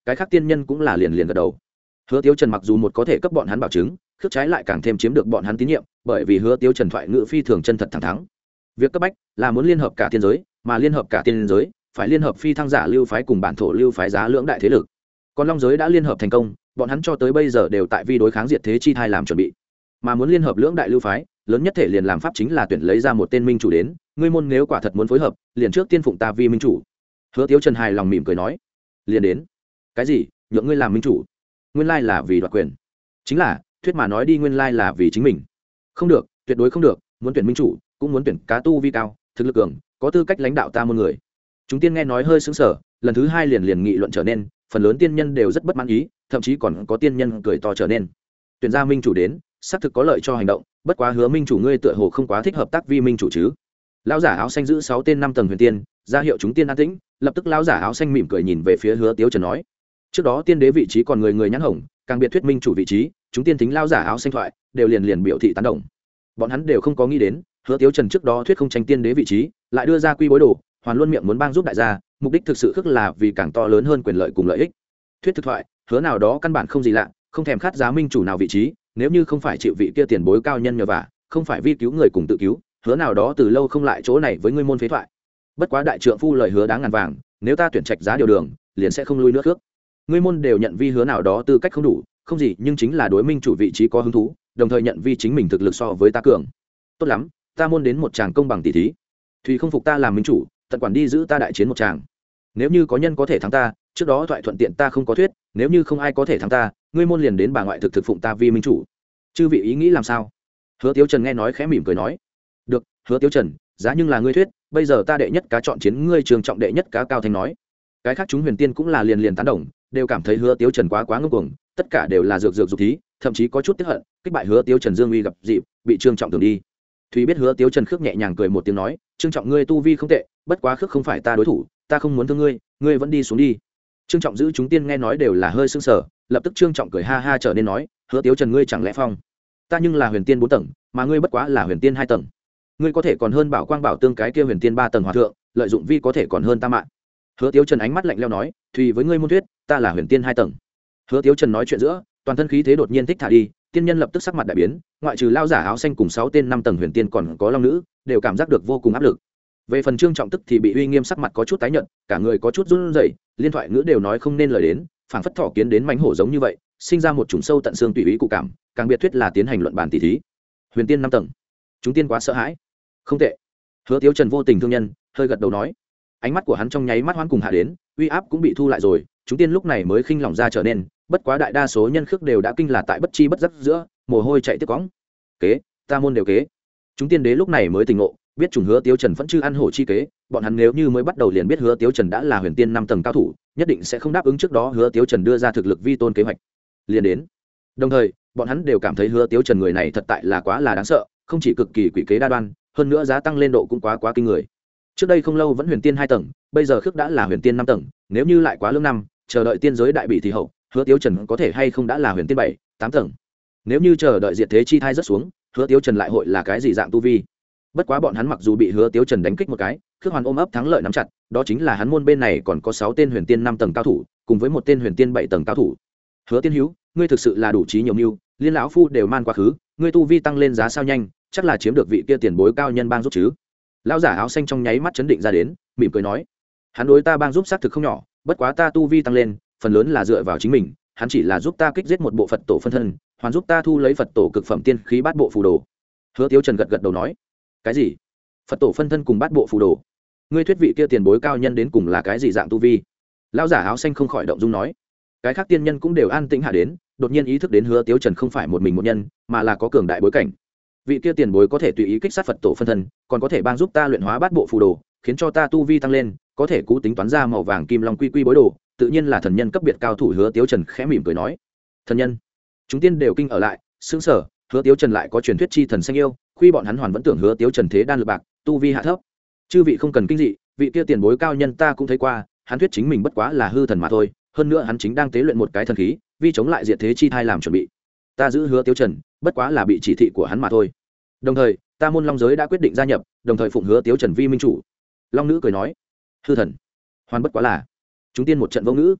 cái khác tiên nhân cũng là liền liền gật đầu. Hứa Tiếu Trần mặc dù một có thể cấp bọn hắn bảo chứng, khước trái lại càng thêm chiếm được bọn hắn tín nhiệm, bởi vì Hứa Tiếu Trần thoại ngữ phi thường chân thật thẳng thắn. Việc cấp bách là muốn liên hợp cả tiên giới, mà liên hợp cả tiên giới, phải liên hợp phi thăng giả lưu phái cùng bản thổ lưu phái giá lưỡng đại thế lực. Còn Long giới đã liên hợp thành công, bọn hắn cho tới bây giờ đều tại vi đối kháng diệt thế chi thai làm chuẩn bị. Mà muốn liên hợp lưỡng đại lưu phái, lớn nhất thể liền làm pháp chính là tuyển lấy ra một tên minh chủ đến, ngươi môn nếu quả thật muốn phối hợp, liền trước tiên phụng ta vi minh chủ. Hứa Tiếu Trần hài lòng mỉm cười nói, liền đến. Cái gì? Nhượng ngươi làm minh chủ? Nguyên lai là vì đoạt quyền. Chính là, thuyết mà nói đi nguyên lai là vì chính mình. Không được, tuyệt đối không được, muốn tuyển minh chủ, cũng muốn tuyển cá tu vi cao, thực lực cường, có tư cách lãnh đạo ta môn người. Chúng tiên nghe nói hơi sững sờ, lần thứ hai liền liền nghị luận trở nên, phần lớn tiên nhân đều rất bất mãn ý, thậm chí còn có tiên nhân cười to trở nên. Tuyển ra minh chủ đến, xác thực có lợi cho hành động, bất quá Hứa minh chủ ngươi tựa hồ không quá thích hợp tác vi minh chủ chứ? Lão giả áo xanh giữ sáu tên năm tầng huyền tiên, ra hiệu chúng tiên an tĩnh, lập tức lão giả áo xanh mỉm cười nhìn về phía Hứa Tiếu Trần nói, trước đó tiên đế vị trí còn người người nhãn hồng, càng biệt thuyết minh chủ vị trí, chúng tiên tính lão giả áo xanh thoại, đều liền liền biểu thị tán đồng. Bọn hắn đều không có nghĩ đến, Hứa Tiếu Trần trước đó thuyết không tranh tiên đế vị trí, lại đưa ra quy bối đồ, hoàn luôn miệng muốn bang giúp đại gia, mục đích thực sự khước là vì càng to lớn hơn quyền lợi cùng lợi ích. Thuyết thực thoại, hứa nào đó căn bản không gì lạ, không thèm khát giá minh chủ nào vị trí, nếu như không phải chịu vị kia tiền bối cao nhân nhờ vả, không phải vi cứu người cùng tự cứu, hứa nào đó từ lâu không lại chỗ này với ngươi môn phế thoại. Bất quá đại trượng phu lời hứa đáng ngàn vàng, nếu ta tuyển trạch giá điều đường, liền sẽ không lui nữa khước. Ngươi môn đều nhận vi hứa nào đó tư cách không đủ, không gì nhưng chính là đối minh chủ vị trí có hứng thú, đồng thời nhận vi chính mình thực lực so với ta cường. Tốt lắm, ta môn đến một tràng công bằng tỷ thí. Thùy không phục ta làm minh chủ, tận quản đi giữ ta đại chiến một tràng. Nếu như có nhân có thể thắng ta, trước đó thoại thuận tiện ta không có thuyết, nếu như không ai có thể thắng ta, ngươi môn liền đến bà ngoại thực thực phụng ta vi minh chủ. Chư vị ý nghĩ làm sao? Hứa Tiếu Trần nghe nói khẽ mỉm cười nói, được, Hứa Tiếu Trần, giá nhưng là ngươi thuyết, bây giờ ta đệ nhất cá chọn chiến ngươi trường trọng đệ nhất cá cao thanh nói. Cái khác chúng huyền tiên cũng là liền liền tán đồng, đều cảm thấy Hứa Tiếu Trần quá quá ngông cuồng, tất cả đều là dược dược dục thí, thậm chí có chút tiếc hận, kích bại Hứa Tiếu Trần dương uy gặp dịp, bị trương trọng tưởng đi. Thúy biết Hứa Tiếu Trần khước nhẹ nhàng cười một tiếng nói, trương trọng ngươi tu vi không tệ, bất quá khước không phải ta đối thủ, ta không muốn thương ngươi, ngươi vẫn đi xuống đi. Trương trọng giữ chúng tiên nghe nói đều là hơi sưng sờ, lập tức trương trọng cười ha ha trở nên nói, Hứa Tiếu Trần ngươi chẳng lẽ phong ta nhưng là huyền tiên bốn tầng, mà ngươi bất quá là huyền tiên hai tầng, ngươi có thể còn hơn bảo quang bảo tương cái kia huyền tiên ba tầng hòa thượng, lợi dụng vi có thể còn hơn ta mạng. Hứa Tiếu Trần ánh mắt lạnh lẽo nói, Thùy với ngươi môn thuyết, ta là huyền tiên hai tầng. Hứa Tiếu Trần nói chuyện giữa, toàn thân khí thế đột nhiên thích thả đi, tiên nhân lập tức sắc mặt đại biến, ngoại trừ lao giả áo xanh cùng sáu tên năm tầng huyền tiên còn có long nữ, đều cảm giác được vô cùng áp lực. Về phần trương trọng tức thì bị uy nghiêm sắc mặt có chút tái nhợt, cả người có chút run rẩy, liên thoại ngữ đều nói không nên lời đến, phảng phất thỏ kiến đến mãnh hổ giống như vậy, sinh ra một chủng sâu tận xương tùy ý cụ cảm, càng biệt thuyết là tiến hành luận bàn tỷ thí. Huyền tiên năm tầng, chúng tiên quá sợ hãi. Không tệ. Hứa Tiếu Trần vô tình thương nhân, hơi gật đầu nói, ánh mắt của hắn trong nháy mắt hoan cùng hạ đến, uy áp cũng bị thu lại rồi, chúng tiên lúc này mới khinh lòng ra trở nên, bất quá đại đa số nhân khước đều đã kinh là tại bất chi bất giác giữa, mồ hôi chạy tiếp quõng. Kế, ta môn đều kế. Chúng tiên đế lúc này mới tỉnh ngộ, biết trùng Hứa Tiếu Trần vẫn chưa ăn hổ chi kế, bọn hắn nếu như mới bắt đầu liền biết Hứa Tiếu Trần đã là huyền tiên năm tầng cao thủ, nhất định sẽ không đáp ứng trước đó Hứa Tiếu Trần đưa ra thực lực vi tôn kế hoạch. Liền đến. Đồng thời, bọn hắn đều cảm thấy Hứa Tiếu Trần người này thật tại là quá là đáng sợ, không chỉ cực kỳ quỷ kế đa đoan, hơn nữa giá tăng lên độ cũng quá quá kinh người. Trước đây không lâu vẫn huyền tiên hai tầng, bây giờ khước đã là huyền tiên năm tầng, nếu như lại quá lưỡng năm, chờ đợi tiên giới đại bị thì hậu, Hứa Tiếu Trần có thể hay không đã là huyền tiên bảy, tám tầng. Nếu như chờ đợi diệt thế chi thai rất xuống, Hứa Tiếu Trần lại hội là cái gì dạng tu vi? Bất quá bọn hắn mặc dù bị Hứa Tiếu Trần đánh kích một cái, khước hoàn ôm ấp thắng lợi nắm chặt, đó chính là hắn môn bên này còn có sáu tên huyền tiên năm tầng cao thủ, cùng với một tên huyền tiên bảy tầng cao thủ. Hứa Tiên Hữu, ngươi thực sự là đủ trí nhiều mưu, liên lão phu đều man quá khứ, ngươi tu vi tăng lên giá sao nhanh, chắc là chiếm được vị kia tiền bối cao nhân bang giúp chứ? Lão giả áo xanh trong nháy mắt chấn định ra đến, mỉm cười nói, hắn đối ta bang giúp xác thực không nhỏ, bất quá ta tu vi tăng lên, phần lớn là dựa vào chính mình, hắn chỉ là giúp ta kích giết một bộ Phật tổ phân thân, hoàn giúp ta thu lấy Phật tổ cực phẩm tiên khí bát bộ phù đồ. Hứa Tiếu Trần gật gật đầu nói, cái gì? Phật tổ phân thân cùng bát bộ phù đồ? Ngươi thuyết vị kia tiền bối cao nhân đến cùng là cái gì dạng tu vi? Lão giả áo xanh không khỏi động dung nói. Cái khác tiên nhân cũng đều an tĩnh hạ đến, đột nhiên ý thức đến Hứa Tiếu Trần không phải một mình một nhân, mà là có cường đại bối cảnh. Vị kia tiền bối có thể tùy ý kích sát Phật tổ phân thân, còn có thể bang giúp ta luyện hóa bát bộ phù đồ, khiến cho ta tu vi tăng lên, có thể cú tính toán ra màu vàng kim long quy quy bối đồ, tự nhiên là thần nhân cấp biệt cao thủ. Hứa Tiếu Trần khẽ mỉm cười nói, thần nhân. Chúng tiên đều kinh ở lại, sững sờ, Hứa Tiếu Trần lại có truyền thuyết chi thần xanh yêu, khi bọn hắn hoàn vẫn tưởng Hứa Tiếu Trần thế đan lực bạc, tu vi hạ thấp. Chư vị không cần kinh dị, vị kia tiền bối cao nhân ta cũng thấy qua, hắn thuyết chính mình bất quá là hư thần mà thôi, hơn nữa hắn chính đang tế luyện một cái thần khí, vì chống lại diệt thế chi thai làm chuẩn bị. Ta giữ Hứa Tiếu Trần, bất quá là bị chỉ thị của hắn mà thôi. Đồng thời, ta môn Long giới đã quyết định gia nhập, đồng thời phụng Hứa Tiếu Trần vi minh chủ. Long nữ cười nói, hư thần, hoàn bất quá là. Chúng tiên một trận vô ngữ.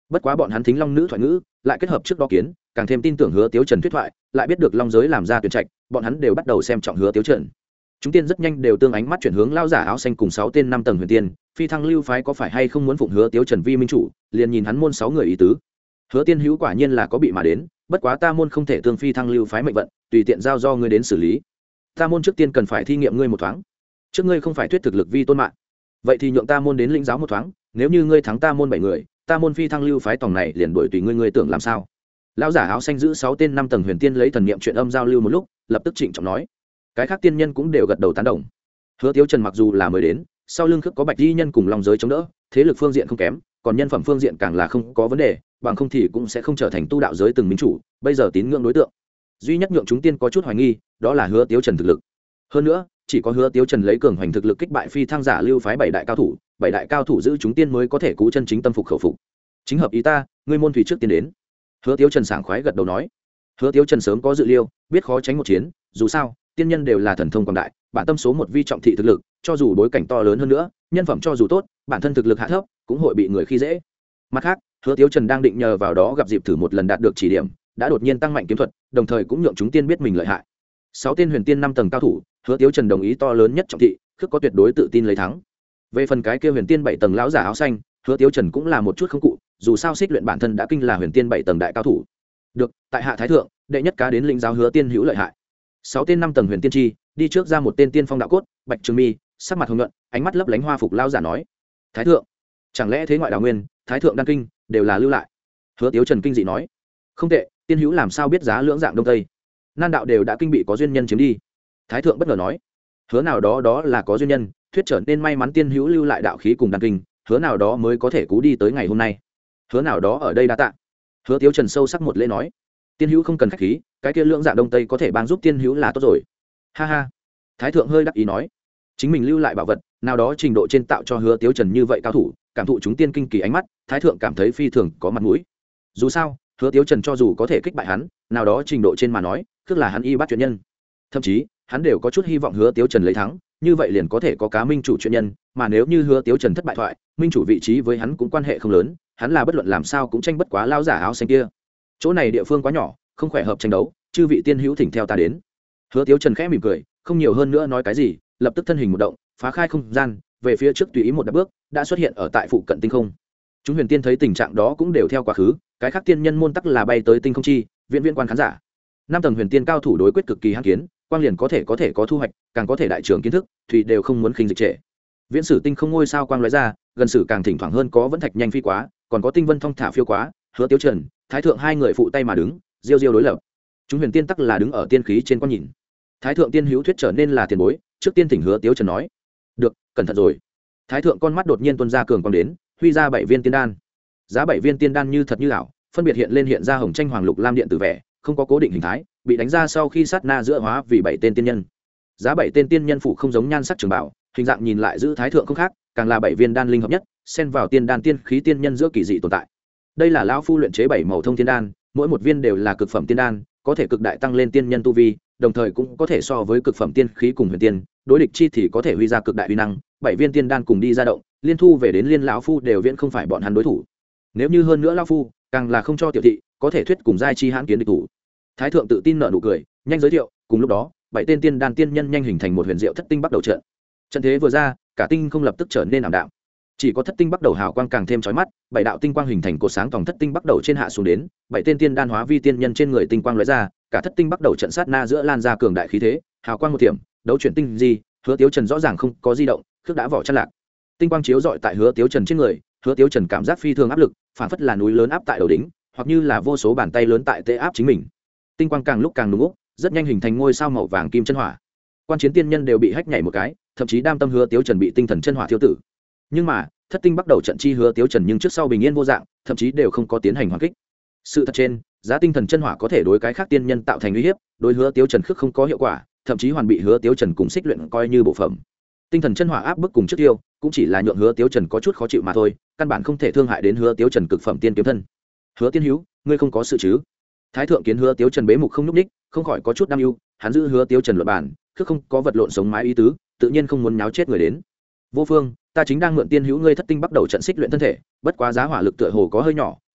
bất quá bọn hắn thính long nữ thoại ngữ lại kết hợp trước đó kiến, càng thêm tin tưởng hứa tiếu trần thuyết thoại, lại biết được long giới làm ra tuyển trạch, bọn hắn đều bắt đầu xem trọng hứa tiếu trần. Chúng tiên rất nhanh đều tương ánh mắt chuyển hướng lao giả áo xanh cùng sáu tên năm tầng huyền tiên, phi thăng lưu phái có phải hay không muốn phụng hứa tiếu trần vi minh chủ, liền nhìn hắn môn sáu người ý tứ. Hứa tiên hữu quả nhiên là có bị mà đến, bất quá ta môn không thể tương phi thăng lưu phái mệnh vận, tùy tiện giao do ngươi đến xử lý. Ta môn trước tiên cần phải thi nghiệm ngươi một thoáng, trước ngươi không phải thuyết thực lực vi tôn mạng, vậy thì nhượng ta môn đến lĩnh giáo một thoáng, nếu như ngươi thắng ta môn bảy người, ta môn phi thăng lưu phái tòng này liền đổi tùy ngươi, ngươi tưởng làm sao? Lão giả áo xanh giữ sáu tên năm tầng huyền tiên lấy thần niệm chuyện âm giao lưu một lúc, lập tức trịnh trọng nói. Cái khác tiên nhân cũng đều gật đầu tán đồng. Hứa Tiếu Trần mặc dù là mới đến, sau lưng khước có bạch di nhân cùng long giới chống đỡ, thế lực phương diện không kém, còn nhân phẩm phương diện càng là không có vấn đề, bằng không thì cũng sẽ không trở thành tu đạo giới từng minh chủ, bây giờ tín ngưỡng đối tượng. Duy nhất nhượng chúng tiên có chút hoài nghi, đó là Hứa Tiếu Trần thực lực. Hơn nữa, chỉ có Hứa Tiếu Trần lấy cường hoành thực lực kích bại phi thăng giả lưu phái bảy đại cao thủ, bảy đại cao thủ giữ chúng tiên mới có thể cứu chân chính tâm phục khẩu phục. Chính hợp ý ta, ngươi môn thủy trước tiên đến. Hứa Tiếu Trần sảng khoái gật đầu nói. Hứa Tiếu Trần sớm có dự liêu, biết khó tránh một chiến, dù sao, tiên nhân đều là thần thông quảng đại, bản tâm số một vi trọng thị thực lực, cho dù đối cảnh to lớn hơn nữa, nhân phẩm cho dù tốt, bản thân thực lực hạ thấp, cũng hội bị người khi dễ. Mặt khác, Hứa Tiếu Trần đang định nhờ vào đó gặp dịp thử một lần đạt được chỉ điểm, đã đột nhiên tăng mạnh kiếm thuật, đồng thời cũng nhượng chúng tiên biết mình lợi hại. Sáu tiên huyền tiên năm tầng cao thủ, Hứa Tiếu Trần đồng ý to lớn nhất trọng thị, khước có tuyệt đối tự tin lấy thắng. Về phần cái kia huyền tiên bảy tầng lão giả áo xanh, Hứa Tiếu Trần cũng là một chút không cụ, dù sao xích luyện bản thân đã kinh là huyền tiên bảy tầng đại cao thủ. Được, tại hạ thái thượng, đệ nhất cá đến lĩnh giáo Hứa tiên hữu lợi hại. Sáu tên năm tầng huyền tiên chi, đi trước ra một tên tiên phong đạo cốt, bạch trường mi, sắc mặt hồng nhuận, ánh mắt lấp lánh hoa phục lao giả nói: "Thái thượng, chẳng lẽ thế ngoại đào nguyên, thái thượng đan kinh đều là lưu lại?" Hứa Tiếu Trần kinh dị nói: "Không tệ, tiên hữu làm sao biết giá lưỡng dạng đông tây? Nan đạo đều đã kinh bị có duyên nhân chiếm đi." Thái thượng bất ngờ nói: "Hứa nào đó đó là có duyên nhân, thuyết trở nên may mắn tiên hữu lưu lại đạo khí cùng đan kinh, hứa nào đó mới có thể cứu đi tới ngày hôm nay. Hứa nào đó ở đây đa tạ." Hứa Tiếu Trần sâu sắc một lễ nói: "Tiên hữu không cần khách khí, cái kia lưỡng dạng đông tây có thể ban giúp tiên hữu là tốt rồi." Ha ha. Thái thượng hơi đắc ý nói: "Chính mình lưu lại bảo vật, nào đó trình độ trên tạo cho Hứa Tiếu Trần như vậy cao thủ, cảm thụ chúng tiên kinh kỳ ánh mắt, thái thượng cảm thấy phi thường có mặt mũi. Dù sao, Hứa Tiếu Trần cho dù có thể kích bại hắn, nào đó trình độ trên mà nói, tức là hắn y bắt chuyện nhân. Thậm chí, hắn đều có chút hy vọng Hứa Tiếu Trần lấy thắng, như vậy liền có thể có cá minh chủ chuyện nhân, mà nếu như Hứa Tiếu Trần thất bại thoại, minh chủ vị trí với hắn cũng quan hệ không lớn, hắn là bất luận làm sao cũng tranh bất quá lao giả áo xanh kia. Chỗ này địa phương quá nhỏ, không khỏe hợp tranh đấu, chư vị tiên hữu thỉnh theo ta đến." Hứa Tiếu Trần khẽ mỉm cười, không nhiều hơn nữa nói cái gì, lập tức thân hình một động, phá khai không gian, về phía trước tùy ý một đạp bước, đã xuất hiện ở tại phụ cận tinh không. Chúng huyền tiên thấy tình trạng đó cũng đều theo quá khứ, cái khác tiên nhân môn tắc là bay tới tinh không chi, viện viên quan khán giả. Năm tầng huyền tiên cao thủ đối quyết cực kỳ hăng kiến, quang liền có thể có thể có thu hoạch, càng có thể đại trưởng kiến thức, thủy đều không muốn khinh dịch trệ. Viễn sử tinh không ngôi sao quang lóe ra, gần sử càng thỉnh thoảng hơn có vẫn thạch nhanh phi quá, còn có tinh vân thong thả phiêu quá, Hứa Tiếu Trần, thái thượng hai người phụ tay mà đứng, diêu diêu đối lập. Chúng huyền tiên tắc là đứng ở tiên khí trên quan nhìn. Thái thượng tiên hữu thuyết trở nên là tiền bối, trước tiên thỉnh Hứa Tiếu Trần nói: "Được, cẩn thận rồi." Thái thượng con mắt đột nhiên tuôn ra cường quang đến, huy ra bảy viên tiên đan. Giá bảy viên tiên đan như thật như ảo, phân biệt hiện lên hiện ra hồng tranh hoàng lục lam điện tử vẻ, không có cố định hình thái, bị đánh ra sau khi sát na giữa hóa vì bảy tên tiên nhân. Giá bảy tên tiên nhân phụ không giống nhan sắc trường bảo, hình dạng nhìn lại giữ thái thượng không khác, càng là bảy viên đan linh hợp nhất, xen vào tiên đan tiên khí tiên nhân giữa kỳ dị tồn tại. Đây là lão phu luyện chế bảy màu thông tiên đan, mỗi một viên đều là cực phẩm tiên đan, có thể cực đại tăng lên tiên nhân tu vi, đồng thời cũng có thể so với cực phẩm tiên khí cùng huyền tiên, đối địch chi thì có thể huy ra cực đại uy năng. Bảy viên tiên đan cùng đi ra động, liên thu về đến liên lão phu đều viễn không phải bọn hắn đối thủ. Nếu như hơn nữa lão phu, càng là không cho tiểu thị, có thể thuyết cùng giai chi hãn kiến địch thủ. Thái thượng tự tin nở nụ cười, nhanh giới thiệu, cùng lúc đó, bảy tên tiên đan tiên nhân nhanh hình thành một huyền diệu thất tinh bắt đầu trận. Trận thế vừa ra, cả tinh không lập tức trở nên ảm đạm. Chỉ có thất tinh bắt đầu hào quang càng thêm chói mắt, bảy đạo tinh quang hình thành cột sáng tòng thất tinh bắt đầu trên hạ xuống đến, bảy tên tiên đan hóa vi tiên nhân trên người tinh quang lóe ra, cả thất tinh bắt đầu trận sát na giữa lan ra cường đại khí thế, hào quang một điểm, đấu chuyển tinh gì, Hứa Tiếu Trần rõ ràng không có di động, khước đã vỏ chăn lạc. Tinh quang chiếu rọi tại Hứa Tiếu Trần trên người, Hứa Tiếu Trần cảm giác phi thường áp lực, phản phất là núi lớn áp tại đầu đỉnh, hoặc như là vô số bàn tay lớn tại tê áp chính mình. Tinh quang càng lúc càng nung úc, rất nhanh hình thành ngôi sao màu vàng kim chân hỏa. Quan chiến tiên nhân đều bị hách nhảy một cái, thậm chí đam tâm Hứa Tiếu Trần bị tinh thần chân hỏa thiêu tử. Nhưng mà, thất tinh bắt đầu trận chi Hứa Tiếu Trần nhưng trước sau bình yên vô dạng, thậm chí đều không có tiến hành hoàn kích. Sự thật trên, giá tinh thần chân hỏa có thể đối cái khác tiên nhân tạo thành uy hiếp, đối Hứa Tiếu Trần khước không có hiệu quả, thậm chí hoàn bị Hứa Tiếu Trần cùng xích luyện coi như bộ phẩm. Tinh thần chân hỏa áp bức cùng trước tiêu, cũng chỉ là nhượng Hứa Tiếu Trần có chút khó chịu mà thôi, căn bản không thể thương hại đến Hứa Tiếu Trần cực phẩm tiên kiếm thân. Hứa tiên hữu, ngươi không có sự chứ? Thái thượng kiến Hứa Tiếu Trần bế mục không nhúc ních, không khỏi có chút đam ưu, hắn giữ Hứa Tiếu Trần luận bản, khước không có vật lộn sống mái ý tứ, tự nhiên không muốn nháo chết người đến. Vô phương, ta chính đang mượn tiên hữu ngươi thất tinh bắt đầu trận xích luyện thân thể, bất quá giá hỏa lực tựa hồ có hơi nhỏ,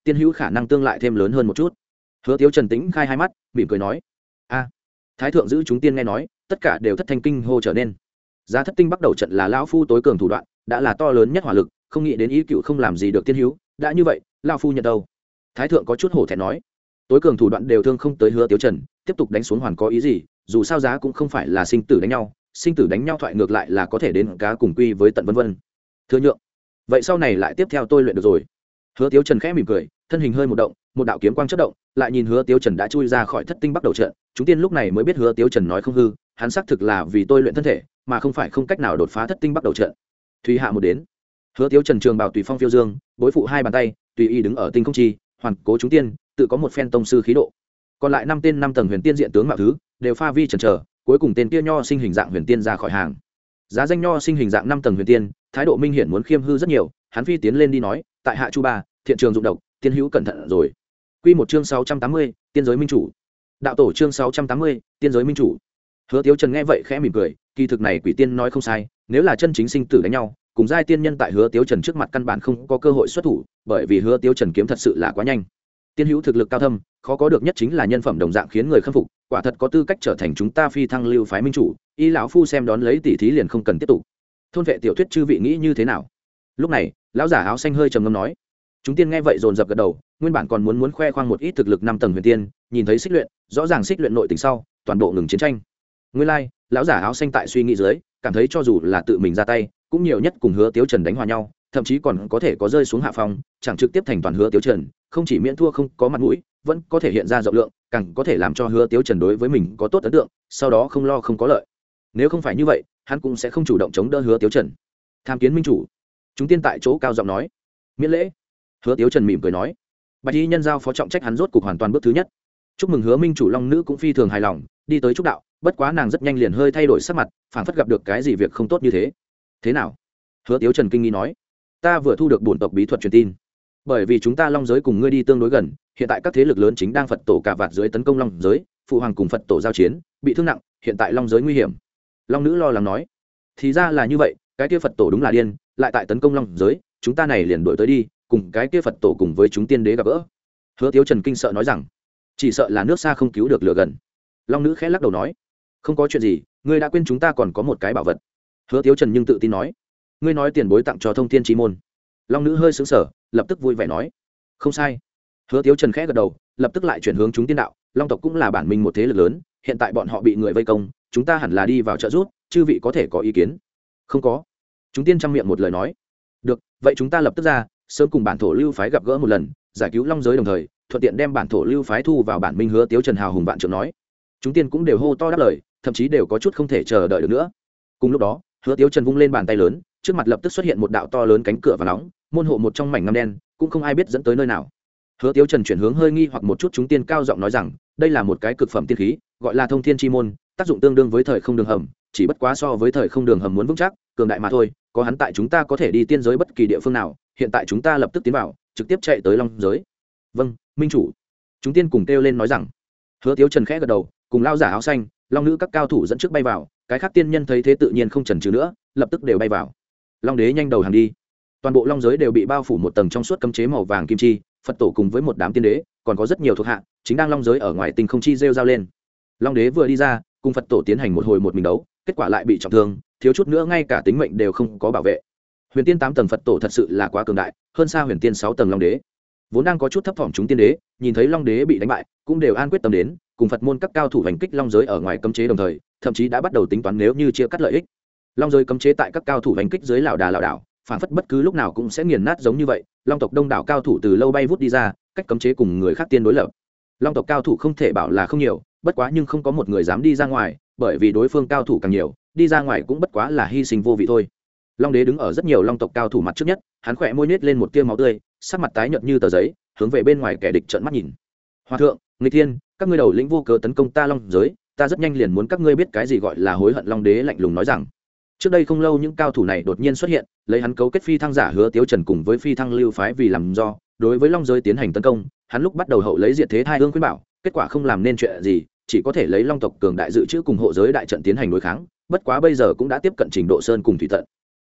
tiên hữu khả năng tương lại thêm lớn hơn một chút. Hứa Tiếu Trần tĩnh khai hai mắt, mỉm cười nói: a Thái thượng giữ chúng tiên nghe nói, tất cả đều thất thanh kinh hô trở nên. Giá thất tinh bắt đầu trận là lão phu tối cường thủ đoạn, đã là to lớn nhất hỏa lực, không nghĩ đến ý cựu không làm gì được tiên hữu, đã như vậy lão phu nhận đâu. Thái thượng có chút hổ thẹn nói: tối cường thủ đoạn đều thương không tới Hứa Tiếu Trần, tiếp tục đánh xuống hoàn có ý gì, dù sao giá cũng không phải là sinh tử đánh nhau, sinh tử đánh nhau thoại ngược lại là có thể đến cá cùng quy với tận vân vân. Thừa nhượng, vậy sau này lại tiếp theo tôi luyện được rồi. Hứa Tiếu Trần khẽ mỉm cười, thân hình hơi một động, một đạo kiếm quang chớp động, lại nhìn Hứa Tiếu Trần đã chui ra khỏi thất tinh bắt đầu trận, chúng tiên lúc này mới biết Hứa Tiếu Trần nói không hư, hắn xác thực là vì tôi luyện thân thể, mà không phải không cách nào đột phá thất tinh bắt đầu trận. Thùy hạ một đến, Hứa Tiếu Trần trường bào tùy phong phiêu dương, bối phụ hai bàn tay, tùy y đứng ở tinh không chi, hoàn cố chúng tiên, tự có một phen tông sư khí độ. Còn lại năm tên năm tầng huyền tiên diện tướng mạo thứ, đều pha vi chần chờ, cuối cùng tên kia nho sinh hình dạng huyền tiên ra khỏi hàng. Giá danh nho sinh hình dạng năm tầng huyền tiên, thái độ minh hiển muốn khiêm hư rất nhiều, hắn phi tiến lên đi nói: tại hạ chu ba, thiện trường dụng độc, tiên hữu cẩn thận rồi. Quy một chương sáu trăm tám mươi, tiên giới minh chủ. Đạo tổ chương sáu trăm tám mươi, tiên giới minh chủ. Hứa Tiếu Trần nghe vậy khẽ mỉm cười, kỳ thực này quỷ tiên nói không sai, nếu là chân chính sinh tử đánh nhau, cùng giai tiên nhân tại Hứa Tiếu Trần trước mặt căn bản không có cơ hội xuất thủ, bởi vì Hứa Tiếu Trần kiếm thật sự là quá nhanh. Tiên hữu thực lực cao thâm, khó có được nhất chính là nhân phẩm đồng dạng khiến người khâm phục, quả thật có tư cách trở thành chúng ta phi thăng lưu phái minh chủ. Y lão phu xem đón lấy tỷ thí liền không cần tiếp tục. Thôn vệ tiểu thuyết chư vị nghĩ như thế nào? Lúc này, lão giả áo xanh hơi trầm ngâm nói. Chúng tiên nghe vậy dồn dập gật đầu, nguyên bản còn muốn muốn khoe khoang một ít thực lực năm tầng huyền tiên, nhìn thấy xích luyện, rõ ràng xích luyện nội tình sau, toàn bộ ngừng chiến tranh. Nguyên lai, like, lão giả áo xanh tại suy nghĩ dưới, cảm thấy cho dù là tự mình ra tay, cũng nhiều nhất cùng Hứa Tiếu Trần đánh hòa nhau, thậm chí còn có thể có rơi xuống hạ phong, chẳng trực tiếp thành toàn Hứa Tiếu Trần, không chỉ miễn thua không có mặt mũi, vẫn có thể hiện ra rộng lượng, càng có thể làm cho Hứa Tiếu Trần đối với mình có tốt ấn tượng, sau đó không lo không có lợi. Nếu không phải như vậy, hắn cũng sẽ không chủ động chống đỡ Hứa Tiếu Trần. Tham kiến minh chủ. Chúng tiên tại chỗ cao giọng nói. Miễn lễ. Hứa Tiếu Trần mỉm cười nói. Bạch y nhân giao phó trọng trách hắn rốt cục hoàn toàn bước thứ nhất. Chúc mừng Hứa minh chủ long nữ cũng phi thường hài lòng, đi tới chúc đạo, bất quá nàng rất nhanh liền hơi thay đổi sắc mặt, phảng phất gặp được cái gì việc không tốt như thế. Thế nào? Hứa Tiếu Trần kinh nghi nói. Ta vừa thu được bổn tộc bí thuật truyền tin, bởi vì chúng ta long giới cùng ngươi đi tương đối gần, hiện tại các thế lực lớn chính đang Phật tổ cả vạt dưới tấn công long giới, phụ hoàng cùng Phật tổ giao chiến, bị thương nặng, hiện tại long giới nguy hiểm. Long nữ lo lắng nói. Thì ra là như vậy, cái kia Phật tổ đúng là điên, lại tại tấn công long giới, chúng ta này liền đuổi tới đi, cùng cái kia Phật tổ cùng với chúng tiên đế gặp gỡ. Hứa Tiếu Trần kinh sợ nói rằng, chỉ sợ là nước xa không cứu được lửa gần. Long nữ khẽ lắc đầu nói, không có chuyện gì, ngươi đã quên chúng ta còn có một cái bảo vật. Hứa Tiếu Trần nhưng tự tin nói, ngươi nói tiền bối tặng cho thông thiên chi môn. Long nữ hơi sững sờ, lập tức vui vẻ nói, không sai. Hứa Tiếu Trần khẽ gật đầu, lập tức lại chuyển hướng chúng tiên đạo, long tộc cũng là bản mình một thế lực lớn, hiện tại bọn họ bị người vây công, chúng ta hẳn là đi vào trợ giúp, chư vị có thể có ý kiến? Không có. Chúng tiên trăm miệng một lời nói, được, vậy chúng ta lập tức ra, sớm cùng bản thổ lưu phái gặp gỡ một lần, giải cứu long giới đồng thời thuận tiện đem bản thổ lưu phái thu vào bản minh. Hứa Tiếu Trần hào hùng vạn trượng nói. Chúng tiên cũng đều hô to đáp lời, thậm chí đều có chút không thể chờ đợi được nữa. Cùng lúc đó, Hứa Tiếu Trần vung lên bàn tay lớn, trước mặt lập tức xuất hiện một đạo to lớn cánh cửa và nóng, môn hộ một trong mảnh ngăm đen, cũng không ai biết dẫn tới nơi nào. Hứa Tiếu Trần chuyển hướng hơi nghi hoặc một chút, chúng tiên cao giọng nói rằng, đây là một cái cực phẩm tiên khí, gọi là thông thiên chi môn, tác dụng tương đương với thời không đường hầm, chỉ bất quá so với thời không đường hầm muốn vững chắc, cường đại mà thôi, có hắn tại chúng ta có thể đi tiên giới bất kỳ địa phương nào, hiện tại chúng ta lập tức tiến vào, trực tiếp chạy tới long giới. Vâng, minh chủ. Chúng tiên cùng kêu lên nói rằng. Hứa Tiếu Trần khẽ gật đầu, cùng lao giả áo xanh, long nữ các cao thủ dẫn trước bay vào, cái khác tiên nhân thấy thế tự nhiên không chần chừ nữa, lập tức đều bay vào. Long đế nhanh đầu hàng đi. Toàn bộ long giới đều bị bao phủ một tầng trong suốt cấm chế màu vàng kim chi, Phật tổ cùng với một đám tiên đế, còn có rất nhiều thuộc hạ, chính đang long giới ở ngoài tinh không chi rêu rao lên. Long đế vừa đi ra, cùng Phật tổ tiến hành một hồi một mình đấu, kết quả lại bị trọng thương, thiếu chút nữa ngay cả tính mệnh đều không có bảo vệ. Huyền tiên tám tầng Phật tổ thật sự là quá cường đại, hơn xa huyền tiên sáu tầng long đế. Vốn đang có chút thấp thỏm chúng tiên đế, nhìn thấy long đế bị đánh bại, cũng đều an quyết tâm đến, cùng Phật môn các cao thủ hành kích long giới ở ngoài cấm chế đồng thời, thậm chí đã bắt đầu tính toán nếu như chia cắt lợi ích. Long giới cấm chế tại các cao thủ hành kích dưới lão đà lão đảo, phản phất bất cứ lúc nào cũng sẽ nghiền nát giống như vậy. Long tộc đông đảo cao thủ từ lâu bay vút đi ra, cách cấm chế cùng người khác tiên đối lập. Long tộc cao thủ không thể bảo là không nhiều, bất quá nhưng không có một người dám đi ra ngoài, bởi vì đối phương cao thủ càng nhiều, đi ra ngoài cũng bất quá là hy sinh vô vị thôi. Long đế đứng ở rất nhiều long tộc cao thủ mặt trước nhất, hắn khỏe môi nhếch lên một tia máu tươi, sắc mặt tái nhợt như tờ giấy, hướng về bên ngoài kẻ địch trợn mắt nhìn. Hòa thượng, nghịch thiên, các ngươi đầu lĩnh vô cớ tấn công ta long giới, ta rất nhanh liền muốn các ngươi biết cái gì gọi là hối hận. Long đế lạnh lùng nói rằng. Trước đây không lâu những cao thủ này đột nhiên xuất hiện, lấy hắn cấu kết phi thăng giả Hứa Tiếu Trần cùng với phi thăng lưu phái vì làm do, đối với long giới tiến hành tấn công. Hắn lúc bắt đầu hậu lấy diệt thế thai hương khuyên bảo, kết quả không làm nên chuyện gì, chỉ có thể lấy long tộc cường đại dự trữ cùng hộ giới đại trận tiến hành đối kháng, bất quá bây giờ cũng đã tiếp cận trình độ sơn cùng thủy tận.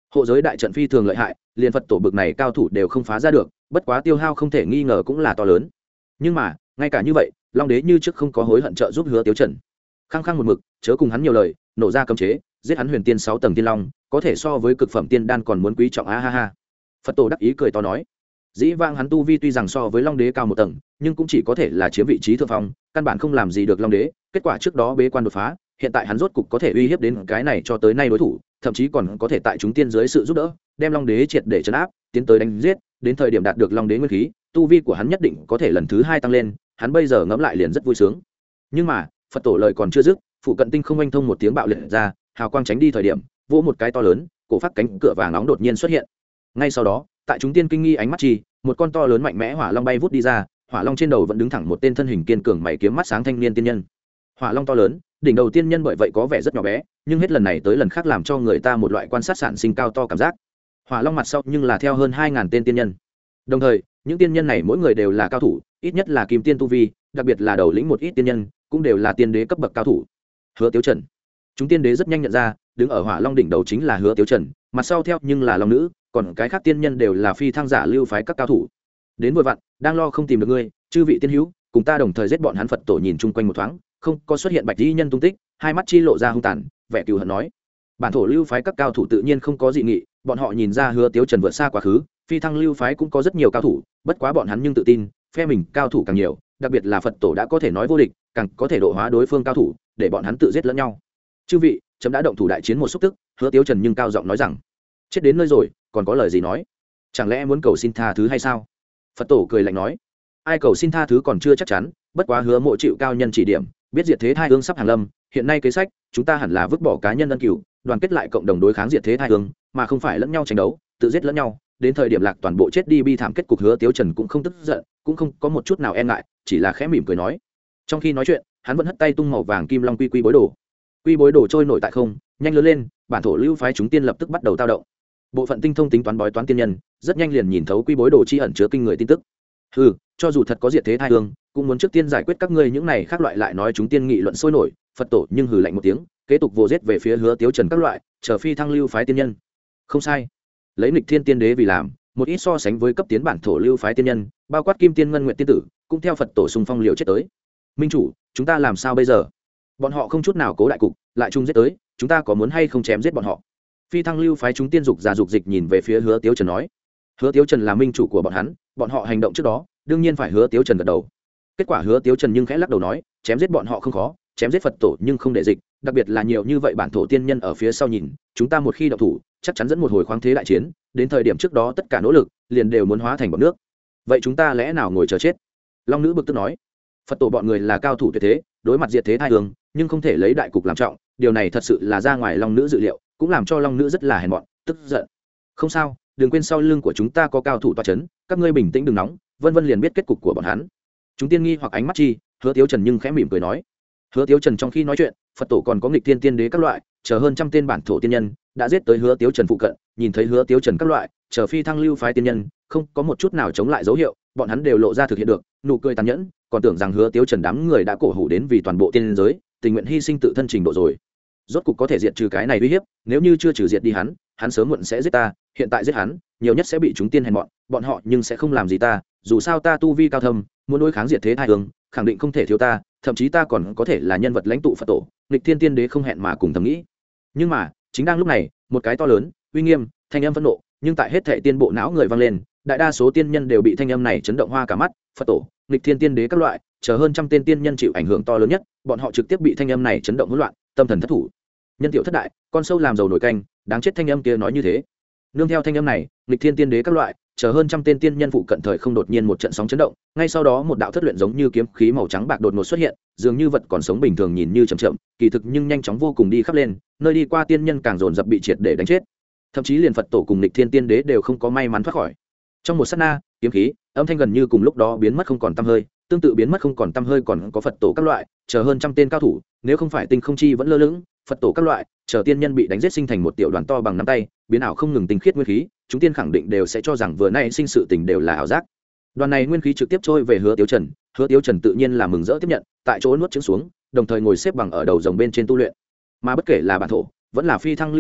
hộ giới đại trận phi thường lợi hại, liền Phật tổ bực này cao thủ đều không phá ra được, bất quá tiêu hao không thể nghi ngờ cũng là to lớn. Nhưng mà ngay cả như vậy, Long đế như trước không có hối hận trợ giúp Hứa Tiếu Trần, khăng khăng một mực chớ cùng hắn nhiều lời, nổ ra cấm chế giết hắn huyền tiên sáu tầng tiên long, có thể so với cực phẩm tiên đan còn muốn quý trọng a ha ha. Phật tổ đắc ý cười to nói, dĩ vãng hắn tu vi tuy rằng so với Long đế cao một tầng, nhưng cũng chỉ có thể là chiếm vị trí thượng phong, căn bản không làm gì được Long đế. Kết quả trước đó bế quan đột phá, hiện tại hắn rốt cục có thể uy hiếp đến cái này cho tới nay đối thủ, thậm chí còn có thể tại chúng tiên dưới sự giúp đỡ đem Long đế triệt để trấn áp, tiến tới đánh giết. Đến thời điểm đạt được Long đế nguyên khí, tu vi của hắn nhất định có thể lần thứ hai tăng lên. Hắn bây giờ ngẫm lại liền rất vui sướng. Nhưng mà Phật tổ lời còn chưa dứt, phụ cận tinh không anh thông một tiếng bạo liệt ra, hào quang tránh đi thời điểm, vỗ một cái to lớn, cổ phát cánh cửa vàng nóng đột nhiên xuất hiện. Ngay sau đó, tại chúng tiên kinh nghi ánh mắt chi, một con to lớn mạnh mẽ hỏa long bay vút đi ra, hỏa long trên đầu vẫn đứng thẳng một tên thân hình kiên cường mày kiếm mắt sáng thanh niên tiên nhân. Hỏa long to lớn, đỉnh đầu tiên nhân bởi vậy có vẻ rất nhỏ bé, nhưng hết lần này tới lần khác làm cho người ta một loại quan sát sản sinh cao to cảm giác. Hỏa long mặt sau nhưng là theo hơn hai ngàn tên tiên nhân. Đồng thời, những tiên nhân này mỗi người đều là cao thủ, ít nhất là kim tiên tu vi, đặc biệt là đầu lĩnh một ít tiên nhân, cũng đều là tiên đế cấp bậc cao thủ. Hứa Tiếu Trần, chúng tiên đế rất nhanh nhận ra, đứng ở hỏa long đỉnh đầu chính là Hứa Tiếu Trần, mặt sau theo nhưng là long nữ, còn cái khác tiên nhân đều là phi thăng giả lưu phái các cao thủ. Đến vừa vặn, đang lo không tìm được ngươi, chư vị tiên hữu, cùng ta đồng thời giết bọn hắn. Phật tổ nhìn chung quanh một thoáng, không có xuất hiện bạch y nhân tung tích, hai mắt chi lộ ra hung tàn, vẻ cừu hận nói, bản thổ lưu phái các cao thủ tự nhiên không có dị nghị, bọn họ nhìn ra Hứa Tiếu Trần vượt xa quá khứ, phi thăng lưu phái cũng có rất nhiều cao thủ, bất quá bọn hắn nhưng tự tin, phe mình cao thủ càng nhiều, đặc biệt là Phật tổ đã có thể nói vô địch, càng có thể độ hóa đối phương cao thủ, để bọn hắn tự giết lẫn nhau. Chư vị, chấm đã động thủ đại chiến một xúc tức. Hứa Tiếu Trần nhưng cao giọng nói rằng, chết đến nơi rồi, còn có lời gì nói? Chẳng lẽ muốn cầu xin tha thứ hay sao? Phật tổ cười lạnh nói, ai cầu xin tha thứ còn chưa chắc chắn, bất quá Hứa mộ chịu cao nhân chỉ điểm, biết diệt thế thai ương sắp hàng lâm, hiện nay kế sách chúng ta hẳn là vứt bỏ cá nhân ân cửu, đoàn kết lại cộng đồng đối kháng diệt thế thai ương, mà không phải lẫn nhau tranh đấu, tự giết lẫn nhau. Đến thời điểm lạc toàn bộ chết đi bi thảm kết cục. Hứa Tiếu Trần cũng không tức giận, cũng không có một chút nào e ngại, chỉ là khẽ mỉm cười nói. Trong khi nói chuyện, hắn vẫn hất tay tung màu vàng kim long quy quy bối đồ. Quy bối đồ trôi nổi tại không, nhanh lớn lên, bản thổ lưu phái chúng tiên lập tức bắt đầu tao động. Bộ phận tinh thông tính toán bói toán tiên nhân, rất nhanh liền nhìn thấu quy bối đồ chi ẩn chứa kinh người tin tức. Hừ, cho dù thật có diệt thế thai hương, cũng muốn trước tiên giải quyết các ngươi những này khác loại. Lại nói chúng tiên nghị luận sôi nổi, Phật tổ nhưng hừ lạnh một tiếng, kế tục vồ giết về phía Hứa Tiếu Trần các loại, chờ phi thăng lưu phái tiên nhân. Không sai, lấy nghịch thiên tiên đế vì làm, một ít so sánh với cấp tiến bản thổ lưu phái tiên nhân, bao quát kim tiên ngân nguyện tiên tử, cũng theo Phật tổ xung phong liều chết tới. Minh chủ, chúng ta làm sao bây giờ? Bọn họ không chút nào cố đại cục, lại chung giết tới, chúng ta có muốn hay không chém giết bọn họ? Phi thăng lưu phái chúng tiên dục già dục dịch nhìn về phía Hứa Tiếu Trần nói. Hứa Tiếu Trần là minh chủ của bọn hắn, bọn họ hành động trước đó, đương nhiên phải Hứa Tiếu Trần gật đầu. Kết quả Hứa Tiếu Trần nhưng khẽ lắc đầu nói, chém giết bọn họ không khó, chém giết Phật tổ nhưng không để dịch, đặc biệt là nhiều như vậy bản thổ tiên nhân ở phía sau nhìn, chúng ta một khi động thủ, chắc chắn dẫn một hồi khoáng thế đại chiến, đến thời điểm trước đó tất cả nỗ lực liền đều muốn hóa thành bọt nước. Vậy chúng ta lẽ nào ngồi chờ chết? Long nữ bực tức nói. Phật tổ bọn người là cao thủ tuyệt thế, đối mặt diệt thế thai hương, nhưng không thể lấy đại cục làm trọng, điều này thật sự là ra ngoài Long nữ dự liệu, cũng làm cho Long nữ rất là hèn mọn, tức giận. Không sao, đừng quên sau lưng của chúng ta có cao thủ tọa chấn, các ngươi bình tĩnh đừng nóng, vân vân liền biết kết cục của bọn hắn. Chúng tiên nghi hoặc ánh mắt chi, Hứa Tiếu Trần nhưng khẽ mỉm cười nói. Hứa Tiếu Trần trong khi nói chuyện, Phật tổ còn có nghịch thiên tiên đế các loại, chờ hơn trăm tên bản thổ tiên nhân đã giết tới Hứa Tiếu Trần phụ cận, nhìn thấy Hứa Tiếu Trần các loại, chờ phi thăng lưu phái tiên nhân, không có một chút nào chống lại dấu hiệu, bọn hắn đều lộ ra thực hiện được nụ cười tàn nhẫn, còn tưởng rằng Hứa Tiếu Trần đám người đã cổ hủ đến vì toàn bộ tiên giới, tình nguyện hy sinh tự thân trình độ rồi. Rốt cục có thể diệt trừ cái này uy hiếp, nếu như chưa trừ diệt đi hắn, hắn sớm muộn sẽ giết ta, hiện tại giết hắn, nhiều nhất sẽ bị chúng tiên hèn mọn, bọn họ nhưng sẽ không làm gì ta, dù sao ta tu vi cao thâm, muốn đối kháng diệt thế thai hương, khẳng định không thể thiếu ta, thậm chí ta còn có thể là nhân vật lãnh tụ Phật tổ, nghịch thiên tiên đế không hẹn mà cùng thầm nghĩ. Nhưng mà chính đang lúc này, một cái to lớn uy nghiêm thanh âm phẫn nộ, nhưng tại hết thệ tiên bộ não người vang lên, đại đa số tiên nhân đều bị thanh âm này chấn động hoa cả mắt. Phật tổ, nghịch thiên tiên đế các loại, chờ hơn trăm tên tiên nhân chịu ảnh hưởng to lớn nhất, bọn họ trực tiếp bị thanh âm này chấn động hỗn loạn, tâm thần thất thủ. Nhân tiểu thất đại, con sâu làm dầu nổi canh, đáng chết. Thanh âm kia nói như thế. Nương theo thanh âm này, nghịch thiên tiên đế các loại, chờ hơn trăm tên tiên nhân phụ cận thời không đột nhiên một trận sóng chấn động, ngay sau đó một đạo thất luyện giống như kiếm khí màu trắng bạc đột ngột xuất hiện, dường như vật còn sống bình thường nhìn như chậm chậm, kỳ thực nhưng nhanh chóng vô cùng đi khắp lên, nơi đi qua tiên nhân càng dồn dập bị triệt để đánh chết. Thậm chí liền Phật tổ cùng nghịch thiên tiên đế đều không có may mắn thoát khỏi. Trong một sát na, kiếm khí, âm thanh gần như cùng lúc đó biến mất không còn tăm hơi, tương tự biến mất không còn tăm hơi còn có Phật tổ các loại, chờ hơn trăm tên cao thủ, nếu không phải tinh không chi vẫn lơ lửng, Phật tổ các loại, chờ tiên nhân bị đánh giết sinh thành một tiểu đoàn to bằng nắm tay, biến ảo không ngừng tinh khiết nguyên khí, chúng tiên khẳng định đều sẽ cho rằng vừa nay sinh sự tình đều là ảo giác. Đoàn này nguyên khí trực tiếp trôi về Hứa Tiếu Trần, Hứa Tiếu Trần tự nhiên là mừng rỡ tiếp nhận, tại chỗ nuốt trứng xuống, đồng thời ngồi xếp bằng ở đầu rồng bên trên tu luyện. Mà bất kể là bản thổ, vẫn là phi thăng lưu phái,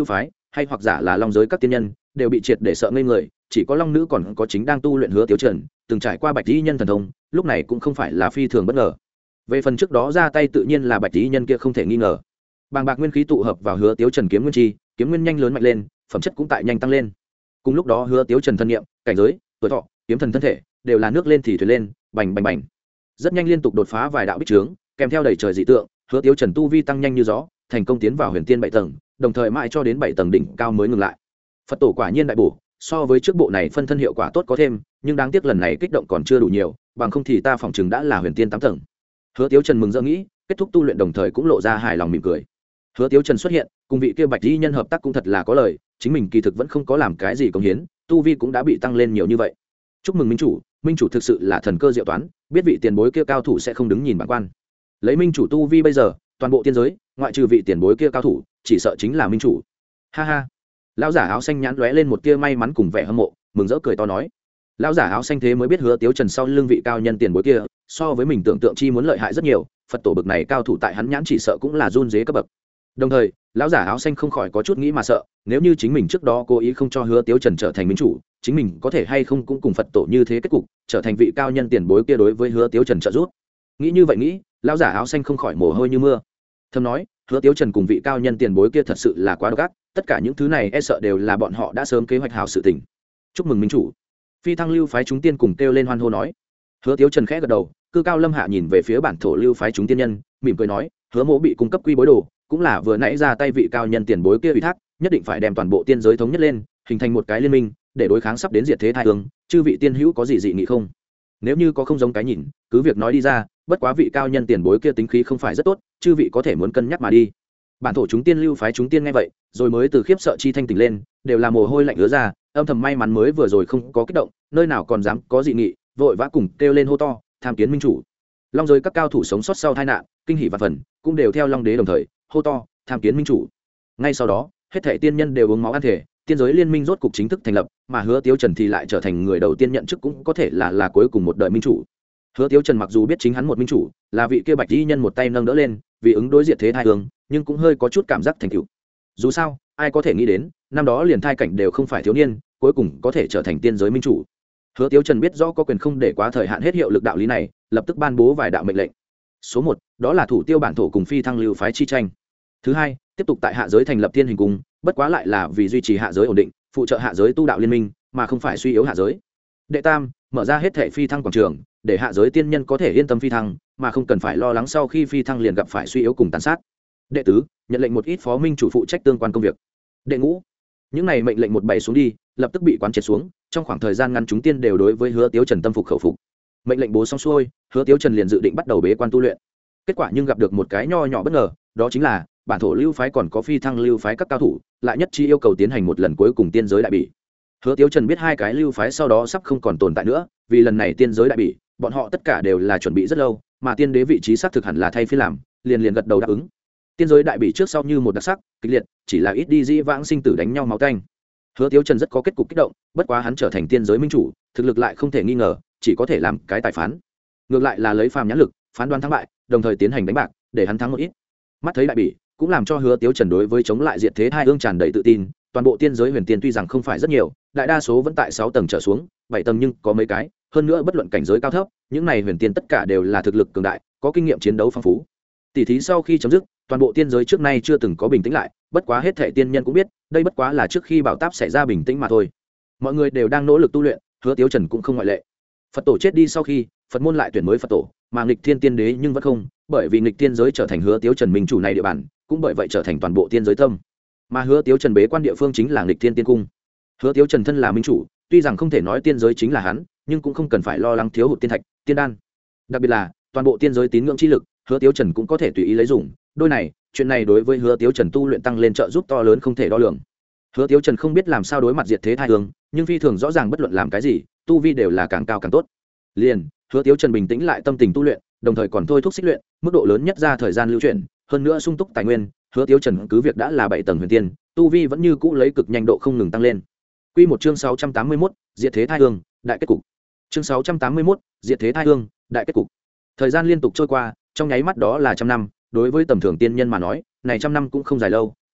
hay hoặc giả là long giới các tiên nhân đều bị triệt để sợ ngây người, chỉ có long nữ còn có chính đang tu luyện Hứa Tiếu Trần từng trải qua bạch y nhân thần thông, lúc này cũng không phải là phi thường bất ngờ. Về phần trước đó ra tay tự nhiên là bạch y nhân kia không thể nghi ngờ. Bàng bạc nguyên khí tụ hợp vào Hứa Tiếu Trần kiếm nguyên chi, kiếm nguyên nhanh lớn mạnh lên, phẩm chất cũng tại nhanh tăng lên. Cùng lúc đó Hứa Tiếu Trần thân nghiệm, cảnh giới, tuổi thọ, kiếm thần thân thể đều là nước lên thì thuyền lên, bành bành bành. Rất nhanh liên tục đột phá vài đạo bích trướng, kèm theo đầy trời dị tượng, Hứa Tiếu Trần tu vi tăng nhanh như gió, thành công tiến vào huyền tiên bảy tầng, đồng thời mãi cho đến bảy tầng đỉnh cao mới ngừng lại. Phật tổ quả nhiên đại bổ, so với trước bộ này phân thân hiệu quả tốt có thêm, nhưng đáng tiếc lần này kích động còn chưa đủ nhiều, bằng không thì ta phỏng chừng đã là huyền tiên tám tầng. Hứa Tiếu Trần mừng rỡ nghĩ, kết thúc tu luyện đồng thời cũng lộ ra hài lòng mỉm cười. Hứa Tiếu Trần xuất hiện, cùng vị kia bạch y nhân hợp tác cũng thật là có lời, chính mình kỳ thực vẫn không có làm cái gì công hiến, tu vi cũng đã bị tăng lên nhiều như vậy. Chúc mừng minh chủ, minh chủ thực sự là thần cơ diệu toán, biết vị tiền bối kia cao thủ sẽ không đứng nhìn bản quan. Lấy minh chủ tu vi bây giờ, toàn bộ tiên giới, ngoại trừ vị tiền bối kia cao thủ, chỉ sợ chính là minh chủ. Ha ha. Lão giả áo xanh nhãn lóe lên một tia may mắn cùng vẻ hâm mộ, mừng rỡ cười to nói. Lão giả áo xanh thế mới biết Hứa Tiếu Trần sau lưng vị cao nhân tiền bối kia, so với mình tưởng tượng chi muốn lợi hại rất nhiều, Phật tổ bực này cao thủ tại hắn nhãn chỉ sợ cũng là run rế cấp bậc. Đồng thời, lão giả áo xanh không khỏi có chút nghĩ mà sợ, nếu như chính mình trước đó cố ý không cho Hứa Tiếu Trần trở thành minh chủ, chính mình có thể hay không cũng cùng Phật tổ như thế kết cục, trở thành vị cao nhân tiền bối kia đối với Hứa Tiếu Trần trợ giúp. Nghĩ như vậy nghĩ, lão giả áo xanh không khỏi mồ hôi như mưa. Thầm nói, Hứa Tiếu Trần cùng vị cao nhân tiền bối kia thật sự là quá độc ác, tất cả những thứ này e sợ đều là bọn họ đã sớm kế hoạch hảo sự tình. Chúc mừng minh chủ. Phi Thăng Lưu phái chúng tiên cùng kêu lên hoan hô nói. Hứa Tiếu Trần khẽ gật đầu, cư cao lâm hạ nhìn về phía bản thổ Lưu phái chúng tiên nhân, mỉm cười nói, Hứa Mỗ bị cung cấp quy bối đồ, cũng là vừa nãy ra tay vị cao nhân tiền bối kia ủy thác, nhất định phải đem toàn bộ tiên giới thống nhất lên, hình thành một cái liên minh, để đối kháng sắp đến diệt thế tai ương, chư vị tiên hữu có gì dị nghị không? Nếu như có không giống cái nhìn, cứ việc nói đi ra, bất quá vị cao nhân tiền bối kia tính khí không phải rất tốt, chư vị có thể muốn cân nhắc mà đi. Bản thổ chúng tiên Lưu phái chúng tiên nghe vậy, rồi mới từ khiếp sợ chi thanh tỉnh lên, đều là mồ hôi lạnh ứa ra, âm thầm may mắn mới vừa rồi không có kích động, nơi nào còn dám có dị nghị, vội vã cùng kêu lên hô to, tham kiến minh chủ. Long giới các cao thủ sống sót sau tai nạn, kinh hỉ và phần, cũng đều theo Long đế đồng thời hô to, tham kiến minh chủ. Ngay sau đó, hết thảy tiên nhân đều uống máu ăn thể, tiên giới liên minh rốt cục chính thức thành lập, mà Hứa Tiếu Trần thì lại trở thành người đầu tiên nhận chức, cũng có thể là là cuối cùng một đời minh chủ. Hứa Tiếu Trần mặc dù biết chính hắn một minh chủ, là vị kia bạch y nhân một tay nâng đỡ lên, vì ứng đối diệt thế thai hương, nhưng cũng hơi có chút cảm giác thành tựu. Dù sao, ai có thể nghĩ đến, năm đó liền thai cảnh đều không phải thiếu niên, cuối cùng có thể trở thành tiên giới minh chủ. Hứa Tiếu Trần biết rõ có quyền không để quá thời hạn hết hiệu lực đạo lý này, lập tức ban bố vài đạo mệnh lệnh. Số một, đó là thủ tiêu bản thổ cùng Phi Thăng Lưu phái chi tranh. Thứ hai, tiếp tục tại hạ giới thành lập Thiên Hình Cung, bất quá lại là vì duy trì hạ giới ổn định, phụ trợ hạ giới tu đạo liên minh, mà không phải suy yếu hạ giới. Đệ tam, mở ra hết thảy phi thăng quảng trường, để hạ giới tiên nhân có thể yên tâm phi thăng, mà không cần phải lo lắng sau khi phi thăng liền gặp phải suy yếu cùng tàn sát. Đệ tứ, nhận lệnh một ít phó minh chủ phụ trách tương quan công việc. Đệ ngũ, những này mệnh lệnh một bày xuống đi, lập tức bị quán triệt xuống, trong khoảng thời gian ngắn chúng tiên đều đối với Hứa Tiếu Trần tâm phục khẩu phục. Mệnh lệnh bố xong xuôi, Hứa Tiếu Trần liền dự định bắt đầu bế quan tu luyện. Kết quả nhưng gặp được một cái nho nhỏ bất ngờ, đó chính là bản thổ Lưu phái còn có Phi Thăng Lưu phái các cao thủ, lại nhất trí yêu cầu tiến hành một lần cuối cùng tiên giới đại bỉ. Hứa Tiếu Trần biết hai cái lưu phái sau đó sắp không còn tồn tại nữa, vì lần này tiên giới đại bỉ, bọn họ tất cả đều là chuẩn bị rất lâu, mà tiên đế vị trí xác thực hẳn là thay phi làm, liền liền gật đầu đáp ứng. Tiên giới đại bỉ trước sau như một đặc sắc, kịch liệt, chỉ là ít đi dĩ vãng sinh tử đánh nhau máu tanh. Hứa Tiếu Trần rất có kết cục kích động, bất quá hắn trở thành tiên giới minh chủ, thực lực lại không thể nghi ngờ, chỉ có thể làm cái tài phán. Ngược lại là lấy phàm nhãn lực, phán đoán thắng bại, đồng thời tiến hành đánh bạc, để hắn thắng một ít. Mắt thấy đại bỉ, cũng làm cho Hứa Tiếu Trần đối với chống lại diệt thế hai ương tràn đầy tự tin, toàn bộ tiên giới huyền tiên tuy rằng không phải rất nhiều, đại đa số vẫn tại sáu tầng trở xuống, bảy tầng nhưng có mấy cái, hơn nữa bất luận cảnh giới cao thấp, những này huyền tiên tất cả đều là thực lực cường đại, có kinh nghiệm chiến đấu phong phú. Tỷ thí sau khi chấm dứt, toàn bộ tiên giới trước nay chưa từng có bình tĩnh lại, bất quá hết thảy tiên nhân cũng biết, đây bất quá là trước khi bảo táp xảy ra bình tĩnh mà thôi. Mọi người đều đang nỗ lực tu luyện, Hứa Tiếu Trần cũng không ngoại lệ. Phật tổ chết đi sau khi, Phật môn lại tuyển mới Phật tổ, mà Nghịch Thiên Tiên Đế nhưng vẫn không, bởi vì Nghịch Thiên giới trở thành Hứa Tiếu Trần minh chủ này địa bàn, cũng bởi vậy trở thành toàn bộ tiên giới tâm. Mà Hứa Tiếu Trần bế quan địa phương chính là Nghịch Thiên Tiên Cung. Hứa Tiếu Trần thân là minh chủ, tuy rằng không thể nói tiên giới chính là hắn, nhưng cũng không cần phải lo lắng thiếu hụt tiên thạch, tiên đan. Đặc biệt là, toàn bộ tiên giới tín ngưỡng chi lực, Hứa Tiếu Trần cũng có thể tùy ý lấy dùng, đôi này, chuyện này đối với Hứa Tiếu Trần tu luyện tăng lên trợ giúp to lớn không thể đo lường. Hứa Tiếu Trần không biết làm sao đối mặt diệt thế thai hương, nhưng phi thường rõ ràng bất luận làm cái gì, tu vi đều là càng cao càng tốt. Liền, Hứa Tiếu Trần bình tĩnh lại tâm tình tu luyện, đồng thời còn thôi thúc xích luyện, mức độ lớn nhất ra thời gian lưu chuyển, hơn nữa sung túc tài nguyên, Hứa Tiếu Trần cứ việc đã là bảy tầng huyền tiên, tu vi vẫn như cũ lấy cực nhanh độ không ngừng tăng lên. Quy một chương sáu trăm tám mươi mốt, diệt thế thai hương, đại kết cục. Chương sáu trăm tám mươi mốt, diệt thế thai hương, đại kết cục. Thời gian liên tục trôi qua, trong nháy mắt đó là trăm năm, đối với tầm thường tiên nhân mà nói, này trăm năm cũng không dài lâu,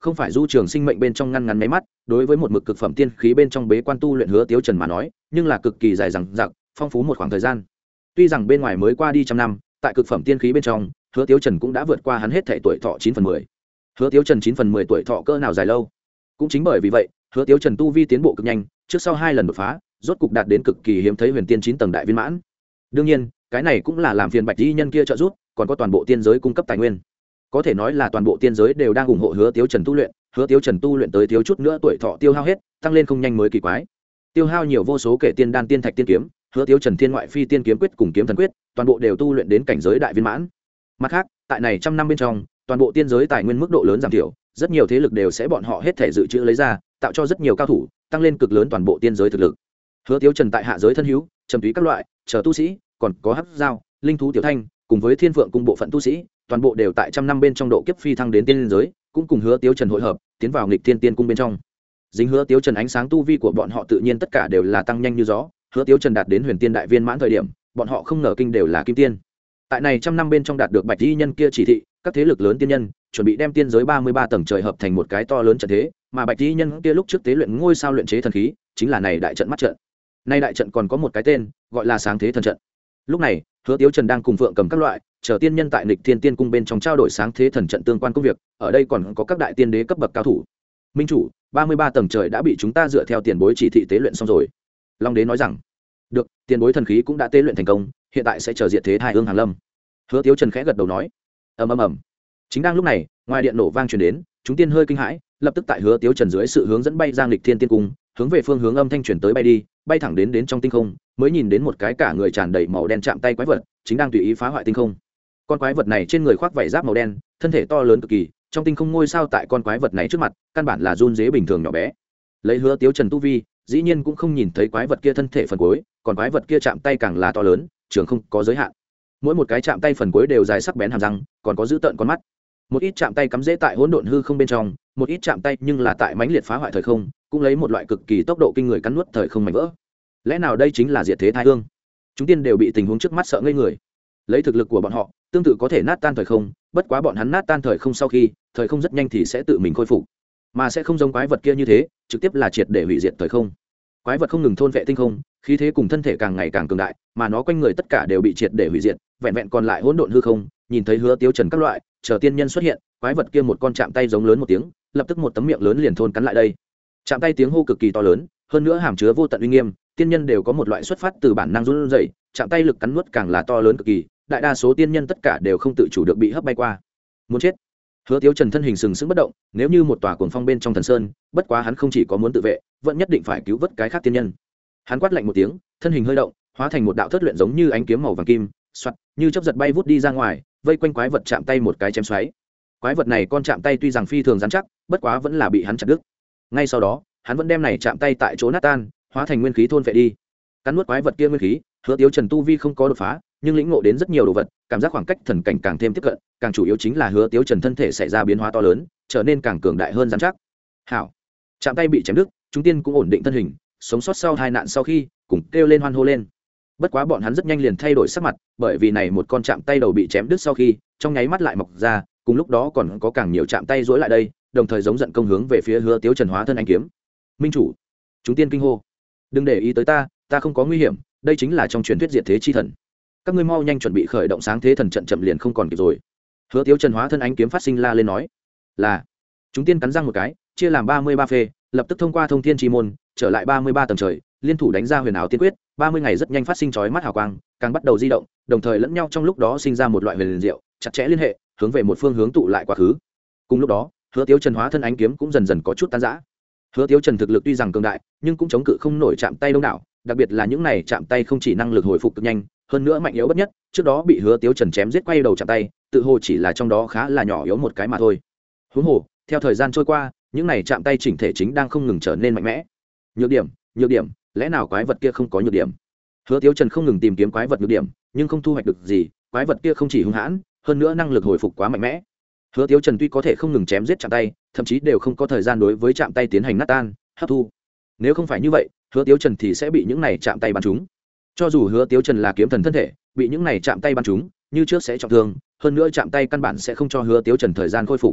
không phải du trường sinh mệnh bên trong ngăn ngắn máy mắt, đối với một mực cực phẩm tiên khí bên trong bế quan tu luyện Hứa Tiếu Trần mà nói, nhưng là cực kỳ dài dằng dặc, phong phú một khoảng thời gian. Tuy rằng bên ngoài mới qua đi trăm năm, tại cực phẩm tiên khí bên trong, Hứa Tiếu Trần cũng đã vượt qua hắn hết thảy tuổi thọ chín phần mười. Hứa Tiếu Trần chín phần mười tuổi thọ cỡ nào dài lâu? Cũng chính bởi vì vậy, Hứa Tiếu Trần tu vi tiến bộ cực nhanh, trước sau hai lần đột phá, rốt cục đạt đến cực kỳ hiếm thấy huyền tiên chín tầng đại viên mãn. Đương nhiên, cái này cũng là làm phiền Bạch Y nhân kia trợ giúp, còn có toàn bộ tiên giới cung cấp tài nguyên. Có thể nói là toàn bộ tiên giới đều đang ủng hộ Hứa Tiếu Trần tu luyện, Hứa Tiếu Trần tu luyện tới thiếu chút nữa tuổi thọ tiêu hao hết, tăng lên không nhanh mới kỳ quái. Tiêu hao nhiều vô số kể tiên đan tiên thạch tiên kiếm, Hứa Tiếu Trần thiên ngoại phi tiên kiếm quyết cùng kiếm thần quyết, toàn bộ đều tu luyện đến cảnh giới đại viên mãn. Mặt khác, tại này trăm năm bên trong, toàn bộ tiên giới tài nguyên mức độ lớn giảm thiểu, rất nhiều thế lực đều sẽ bọn họ hết thể dự trữ lấy ra, tạo cho rất nhiều cao thủ, tăng lên cực lớn toàn bộ tiên giới thực lực. Hứa Tiếu Trần tại hạ giới thân hữu, trầm túy các loại, chờ tu sĩ, còn có hắc giao, linh thú tiểu thanh, cùng với thiên phượng cung bộ phận tu sĩ, toàn bộ đều tại trăm năm bên trong độ kiếp phi thăng đến tiên giới, cũng cùng Hứa Tiếu Trần hội hợp, tiến vào nghịch thiên tiên cung bên trong. Dính Hứa Tiếu Trần ánh sáng tu vi của bọn họ tự nhiên tất cả đều là tăng nhanh như gió, Hứa Tiếu Trần đạt đến huyền tiên đại viên mãn thời điểm, bọn họ không ngờ kinh đều là kim tiên. Tại này trăm năm bên trong đạt được Bạch Y nhân kia chỉ thị, các thế lực lớn tiên nhân chuẩn bị đem tiên giới ba mươi ba tầng trời hợp thành một cái to lớn trận thế, mà Bạch Y nhân kia lúc trước tế luyện ngôi sao luyện chế thần khí, chính là này đại trận mắt trận. Nay đại trận còn có một cái tên, gọi là Sáng Thế Thần Trận. Lúc này, Hứa Tiếu Trần đang cùng Phượng Cầm các loại, chờ tiên nhân tại Nghịch Thiên Tiên cung bên trong trao đổi Sáng Thế Thần Trận tương quan công việc, ở đây còn có các đại tiên đế cấp bậc cao thủ. Minh chủ, ba mươi ba tầng trời đã bị chúng ta dựa theo tiền bối chỉ thị tế luyện xong rồi. Long đế nói rằng, được, tiền bối thần khí cũng đã tế luyện thành công, hiện tại sẽ chờ diệt thế thai ương hàng lâm. Hứa Tiếu Trần khẽ gật đầu nói, ầm ầm ầm. Chính đang lúc này, ngoài điện nổ vang truyền đến, chúng tiên hơi kinh hãi, lập tức tại Hứa Tiếu Trần dưới sự hướng dẫn bay ra Nghịch Thiên Tiên cung, hướng về phương hướng âm thanh truyền tới bay đi, bay thẳng đến đến trong tinh không, mới nhìn đến một cái cả người tràn đầy màu đen chạm tay quái vật, chính đang tùy ý phá hoại tinh không. Con quái vật này trên người khoác vảy giáp màu đen, thân thể to lớn cực kỳ, trong tinh không ngôi sao tại con quái vật này trước mặt, căn bản là run rế bình thường nhỏ bé. Lấy Hứa Tiếu Trần tu vi, dĩ nhiên cũng không nhìn thấy quái vật kia thân thể phần cuối, còn quái vật kia chạm tay càng là to lớn, trường không có giới hạn. Mỗi một cái chạm tay phần cuối đều dài sắc bén hàm răng, còn có dữ tợn con mắt. Một ít chạm tay cắm rễ tại hỗn độn hư không bên trong, một ít chạm tay nhưng là tại mãnh liệt phá hoại thời không, cũng lấy một loại cực kỳ tốc độ kinh người cắn nuốt thời không mảnh vỡ. Lẽ nào đây chính là diệt thế thai ương? Chúng tiên đều bị tình huống trước mắt sợ ngây người. Lấy thực lực của bọn họ, tương tự có thể nát tan thời không, bất quá bọn hắn nát tan thời không sau khi, thời không rất nhanh thì sẽ tự mình khôi phục, mà sẽ không giống quái vật kia như thế, trực tiếp là triệt để hủy diệt thời không. Quái vật không ngừng thôn vệ tinh không, khí thế cùng thân thể càng ngày càng cường đại, mà nó quanh người tất cả đều bị triệt để hủy diệt, vẹn vẹn còn lại hỗn độn hư không. Nhìn thấy Hứa Tiếu Trần các loại, chờ tiên nhân xuất hiện, quái vật kia một con chạm tay giống lớn một tiếng, lập tức một tấm miệng lớn liền thôn cắn lại đây. Chạm tay tiếng hô cực kỳ to lớn, hơn nữa hàm chứa vô tận uy nghiêm, tiên nhân đều có một loại xuất phát từ bản năng run rẩy, chạm tay lực cắn nuốt càng là to lớn cực kỳ, đại đa số tiên nhân tất cả đều không tự chủ được bị hấp bay qua. Muốn chết. Hứa Tiếu Trần thân hình sừng sững bất động, nếu như một tòa cuồng phong bên trong thần sơn, bất quá hắn không chỉ có muốn tự vệ, vẫn nhất định phải cứu vớt cái khác tiên nhân. Hắn quát lạnh một tiếng, thân hình hơi động, hóa thành một đạo thất luyện giống như ánh kiếm màu vàng kim, xoạt, như chớp giật bay vút đi ra ngoài, vây quanh quái vật chạm tay một cái chém xoáy. Quái vật này con chạm tay tuy rằng phi thường rắn chắc, bất quá vẫn là bị hắn chặt đứt. Ngay sau đó, hắn vẫn đem này chạm tay tại chỗ nát tan, hóa thành nguyên khí thôn vệ đi. Cắn nuốt quái vật kia nguyên khí, Hứa Tiếu Trần tu vi không có đột phá, nhưng lĩnh ngộ đến rất nhiều đồ vật, cảm giác khoảng cách thần cảnh càng thêm tiếp cận, càng chủ yếu chính là Hứa Tiếu Trần thân thể xảy ra biến hóa to lớn, trở nên càng cường đại hơn rắn chắc. Hảo, chạm tay bị chém đứt, chúng tiên cũng ổn định thân hình, sống sót sau hai nạn sau khi, cùng kêu lên hoan hô lên. Bất quá bọn hắn rất nhanh liền thay đổi sắc mặt, bởi vì này một con chạm tay đầu bị chém đứt sau khi, trong nháy mắt lại mọc ra, cùng lúc đó còn có càng nhiều chạm tay rối lại đây, đồng thời giống giận công hướng về phía Hứa Tiếu Trần hóa thân ánh kiếm. Minh chủ, chúng tiên kinh hô, đừng để ý tới ta, ta không có nguy hiểm, đây chính là trong truyền thuyết diệt thế chi thần. Các ngươi mau nhanh chuẩn bị khởi động Sáng Thế Thần Trận, chậm liền không còn kịp rồi. Hứa Tiếu Trần hóa thân ánh kiếm phát sinh la lên nói, là. Chúng tiên cắn răng một cái, chia làm ba mươi ba phê, lập tức thông qua thông thiên chi môn, trở lại ba mươi ba tầng trời, liên thủ đánh ra huyền ảo tiên quyết, ba mươi ngày rất nhanh phát sinh chói mắt hào quang, càng bắt đầu di động, đồng thời lẫn nhau trong lúc đó sinh ra một loại huyền diệu, chặt chẽ liên hệ, hướng về một phương hướng tụ lại quá khứ. Cùng lúc đó, Hứa Tiếu Trần hóa thân ánh kiếm cũng dần dần có chút tan rã. Hứa Tiếu Trần thực lực tuy rằng cường đại, nhưng cũng chống cự không nổi chạm tay đông đảo, đặc biệt là những này chạm tay không chỉ năng lực hồi phục cực nhanh, hơn nữa mạnh yếu bất nhất, trước đó bị Hứa Tiếu Trần chém giết quay đầu chạm tay, tự hồ chỉ là trong đó khá là nhỏ yếu một cái mà thôi. Huống hồ, theo thời gian trôi qua, những này chạm tay chỉnh thể chính đang không ngừng trở nên mạnh mẽ. Nhược điểm, nhược điểm, lẽ nào quái vật kia không có nhược điểm? Hứa Tiếu Trần không ngừng tìm kiếm quái vật nhược điểm, nhưng không thu hoạch được gì, quái vật kia không chỉ hung hãn, hơn nữa năng lực hồi phục quá mạnh mẽ. Hứa Tiếu Trần tuy có thể không ngừng chém giết chạm tay, thậm chí đều không có thời gian đối với chạm tay tiến hành nát tan, hấp thu. Nếu không phải như vậy, Hứa Tiếu Trần thì sẽ bị những này chạm tay bắn trúng. Cho dù Hứa Tiếu Trần là kiếm thần thân thể, bị những này chạm tay bắn trúng, như trước sẽ trọng thương, hơn nữa chạm tay căn bản sẽ không cho Hứa Tiếu Trần thời gian khôi phục.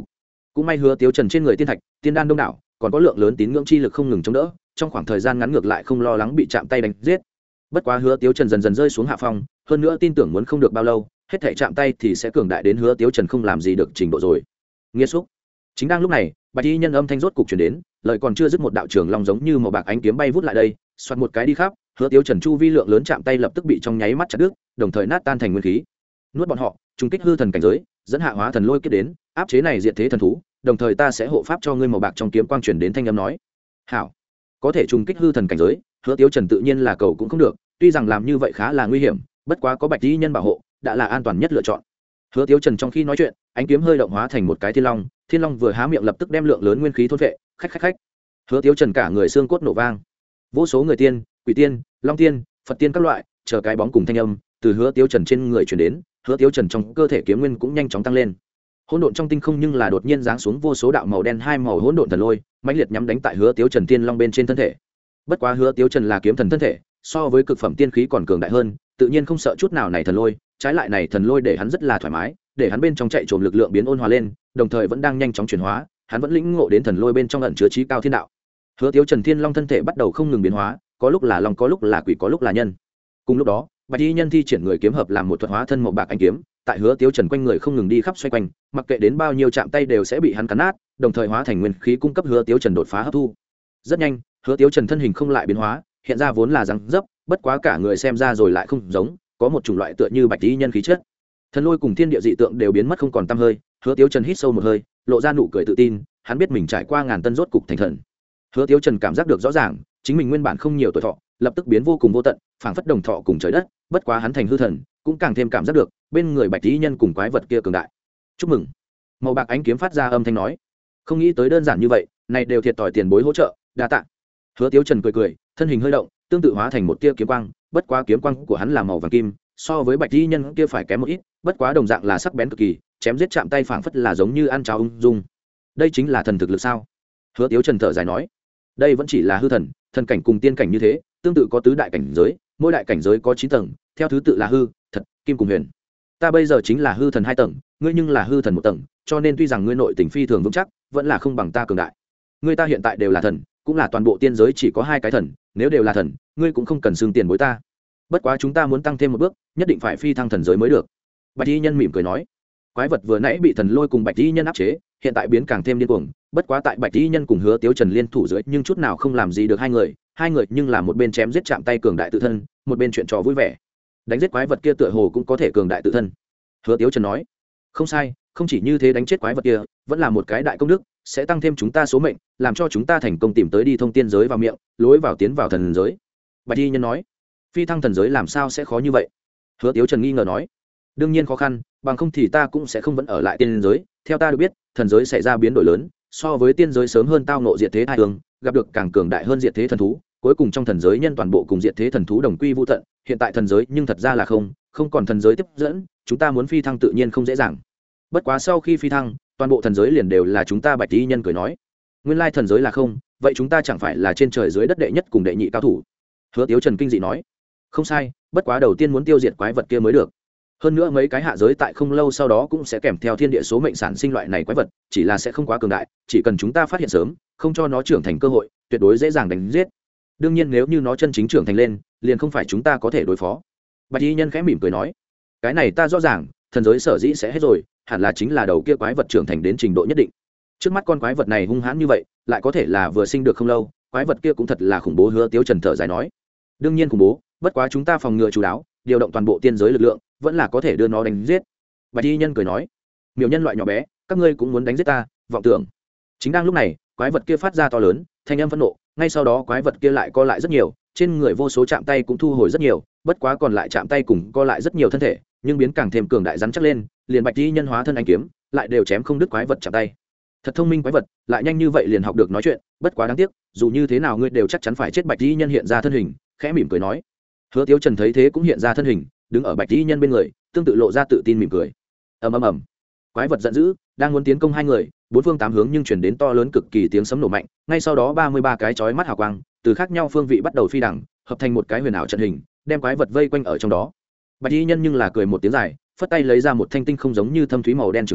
cũng may hứa tiếu trần trên người tiên thạch tiên đan đông đảo, còn có lượng lớn tín ngưỡng chi lực không ngừng chống đỡ, trong khoảng thời gian ngắn ngược lại không lo lắng bị chạm tay đánh giết. Bất quá hứa tiếu trần dần dần rơi xuống hạ phong, hơn nữa tin tưởng muốn không được bao lâu hết thể chạm tay thì sẽ cường đại đến hứa tiếu trần không làm gì được trình độ rồi. Nghĩa xúc. Chính đang lúc này, bạch y nhân âm thanh rốt cục chuyển đến, lời còn chưa dứt một đạo trường long giống như màu bạc ánh kiếm bay vút lại đây, xoát một cái đi khắp, hứa tiếu trần chu vi lượng lớn chạm tay lập tức bị trong nháy mắt chặt đứt, đồng thời nát tan thành nguyên khí. Nuốt bọn họ, trùng kích hư thần cảnh giới, dẫn hạ hóa thần lôi kết đến, áp chế này diệt thế thần thú, đồng thời ta sẽ hộ pháp cho ngươi màu bạc trong kiếm quang truyền đến thanh âm nói. Hảo, có thể trùng kích hư thần cảnh giới, hứa tiếu trần tự nhiên là cầu cũng không được, tuy rằng làm như vậy khá là nguy hiểm, bất quá có bạch y nhân bảo hộ, đã là an toàn nhất lựa chọn. Hứa tiếu trần trong khi nói chuyện, ánh kiếm hơi động hóa thành một cái thiên long, thiên long vừa há miệng lập tức đem lượng lớn nguyên khí thôn vệ, khách khách khách. Hứa tiếu trần cả người xương cốt nổ vang, vô số người tiên, quỷ tiên, long tiên, phật tiên các loại, chờ cái bóng cùng thanh âm từ hứa tiếu trần trên người truyền đến, hứa tiếu trần trong cơ thể kiếm nguyên cũng nhanh chóng tăng lên. Hỗn độn trong tinh không nhưng là đột nhiên giáng xuống vô số đạo màu đen hai màu hỗn độn thần lôi, mãnh liệt nhắm đánh tại hứa tiếu trần tiên long bên trên thân thể. Bất quá hứa tiếu trần là kiếm thần thân thể, so với cực phẩm tiên khí còn cường đại hơn, tự nhiên không sợ chút nào này thần lôi, trái lại này thần lôi để hắn rất là thoải mái, để hắn bên trong chạy trộm lực lượng biến ôn hòa lên, đồng thời vẫn đang nhanh chóng chuyển hóa, hắn vẫn lĩnh ngộ đến thần lôi bên trong ẩn chứa trí cao thiên đạo. Hứa tiếu trần thiên long thân thể bắt đầu không ngừng biến hóa, có lúc là long, có lúc là quỷ, có lúc là nhân. Cùng lúc đó, bạch y nhân thi triển người kiếm hợp làm một thuật hóa thân màu bạc ánh kiếm, tại hứa tiếu trần quanh người không ngừng đi khắp xoay quanh, mặc kệ đến bao nhiêu chạm tay đều sẽ bị hắn cắn nát, đồng thời hóa thành nguyên khí cung cấp hứa tiếu trần đột phá hấp thu. Rất nhanh, hứa tiếu trần thân hình không lại biến hóa, hiện ra vốn là răng dấp, bất quá cả người xem ra rồi lại không giống, có một chủng loại tựa như bạch y nhân khí chất. Thần lôi cùng thiên địa dị tượng đều biến mất không còn tăm hơi, hứa tiếu trần hít sâu một hơi, lộ ra nụ cười tự tin, hắn biết mình trải qua ngàn tân rốt cục thành thần. Hứa tiếu trần cảm giác được rõ ràng, chính mình nguyên bản không nhiều tuổi thọ, lập tức biến vô cùng vô tận, phảng phất đồng thọ cùng trời đất, bất quá hắn thành hư thần, cũng càng thêm cảm giác được bên người bạch y nhân cùng quái vật kia cường đại. Chúc mừng. Màu bạc ánh kiếm phát ra âm thanh nói, không nghĩ tới đơn giản như vậy, này đều thiệt tỏi tiền bối hỗ trợ, đa tạ. Hứa tiếu trần cười cười, thân hình hơi động, tương tự hóa thành một tia kiếm quang, bất quá kiếm quang của hắn là màu vàng kim, so với bạch y nhân kia phải kém một ít, bất quá đồng dạng là sắc bén cực kỳ, chém giết chạm tay phảng phất là giống như ăn cháo ung dung. Đây chính là thần thực lực sao? Hứa tiếu trần thở dài nói, đây vẫn chỉ là hư thần, thần cảnh cùng tiên cảnh như thế, tương tự có tứ đại cảnh giới, mỗi đại cảnh giới có chín tầng, theo thứ tự là hư, thật, kim cùng huyền. Ta bây giờ chính là hư thần hai tầng, ngươi nhưng là hư thần một tầng, cho nên tuy rằng ngươi nội tình phi thường vững chắc, vẫn là không bằng ta cường đại. Ngươi ta hiện tại đều là thần, cũng là toàn bộ tiên giới chỉ có hai cái thần, nếu đều là thần, ngươi cũng không cần xưng tiền bối ta. Bất quá chúng ta muốn tăng thêm một bước, nhất định phải phi thăng thần giới mới được. Bạch y nhân mỉm cười nói, quái vật vừa nãy bị thần lôi cùng bạch y nhân áp chế, hiện tại biến càng thêm điên cuồng, bất quá tại bạch y nhân cùng hứa tiếu trần liên thủ dưới nhưng chút nào không làm gì được hai người, hai người nhưng là một bên chém giết chạm tay cường đại tự thân, một bên chuyện trò vui vẻ. Đánh giết quái vật kia tựa hồ cũng có thể cường đại tự thân. Hứa tiếu trần nói, không sai, không chỉ như thế, đánh chết quái vật kia vẫn là một cái đại công đức, sẽ tăng thêm chúng ta số mệnh, làm cho chúng ta thành công tìm tới đi thông tiên giới vào miệng, lối vào tiến vào thần giới. Bạch y nhân nói, phi thăng thần giới làm sao sẽ khó như vậy? Hứa tiếu trần nghi ngờ nói, đương nhiên khó khăn, bằng không thì ta cũng sẽ không vẫn ở lại tiên giới. Theo ta được biết, thần giới xảy ra biến đổi lớn, so với tiên giới sớm hơn tao ngộ diệt thế hai hướng, gặp được càng cường đại hơn diệt thế thần thú, cuối cùng trong thần giới nhân toàn bộ cùng diệt thế thần thú đồng quy vu tận. Hiện tại thần giới nhưng thật ra là không không còn thần giới tiếp dẫn, chúng ta muốn phi thăng tự nhiên không dễ dàng. Bất quá sau khi phi thăng, toàn bộ thần giới liền đều là chúng ta. Bạch y nhân cười nói, nguyên lai thần giới là không, vậy chúng ta chẳng phải là trên trời dưới đất đệ nhất cùng đệ nhị cao thủ? Hứa tiếu trần kinh dị nói, không sai, bất quá đầu tiên muốn tiêu diệt quái vật kia mới được. Hơn nữa mấy cái hạ giới tại không lâu sau đó cũng sẽ kèm theo thiên địa số mệnh sản sinh loại này quái vật, chỉ là sẽ không quá cường đại, chỉ cần chúng ta phát hiện sớm, không cho nó trưởng thành cơ hội, tuyệt đối dễ dàng đánh giết. Đương nhiên nếu như nó chân chính trưởng thành lên, liền không phải chúng ta có thể đối phó. Bạch y nhân khẽ mỉm cười nói, cái này ta rõ ràng, thần giới sở dĩ sẽ hết rồi, hẳn là chính là đầu kia quái vật trưởng thành đến trình độ nhất định. Trước mắt con quái vật này hung hãn như vậy, lại có thể là vừa sinh được không lâu, quái vật kia cũng thật là khủng bố. Hứa tiếu trần thở dài nói, đương nhiên khủng bố, bất quá chúng ta phòng ngừa chú đáo, điều động toàn bộ tiên giới lực lượng, vẫn là có thể đưa nó đánh giết. Bạch y nhân cười nói, miểu nhân loại nhỏ bé, các ngươi cũng muốn đánh giết ta, vọng tưởng. Chính đang lúc này, quái vật kia phát ra to lớn thanh âm phẫn nộ, ngay sau đó quái vật kia lại co lại rất nhiều, trên người vô số chạm tay cũng thu hồi rất nhiều, bất quá còn lại chạm tay cùng co lại rất nhiều thân thể, nhưng biến càng thêm cường đại rắn chắc lên, liền bạch y nhân hóa thân anh kiếm lại đều chém không đứt quái vật chạm tay. Thật thông minh quái vật, lại nhanh như vậy liền học được nói chuyện, bất quá đáng tiếc, dù như thế nào ngươi đều chắc chắn phải chết. Bạch y nhân hiện ra thân hình, khẽ mỉm cười nói. Hứa tiếu trần thấy thế cũng hiện ra thân hình, đứng ở bạch y nhân bên người, tương tự lộ ra tự tin mỉm cười. ầm ầm ầm, quái vật giận dữ đang muốn tiến công hai người, bốn phương tám hướng nhưng chuyển đến to lớn cực kỳ tiếng sấm nổ mạnh, ngay sau đó ba mươi ba cái chói mắt hào quang từ khác nhau phương vị bắt đầu phi đằng, hợp thành một cái huyền ảo trận hình, đem quái vật vây quanh ở trong đó. Bạch y nhân nhưng là cười một tiếng dài, phất tay lấy ra một thanh tinh không giống như thâm thúy màu đen trường kiếm,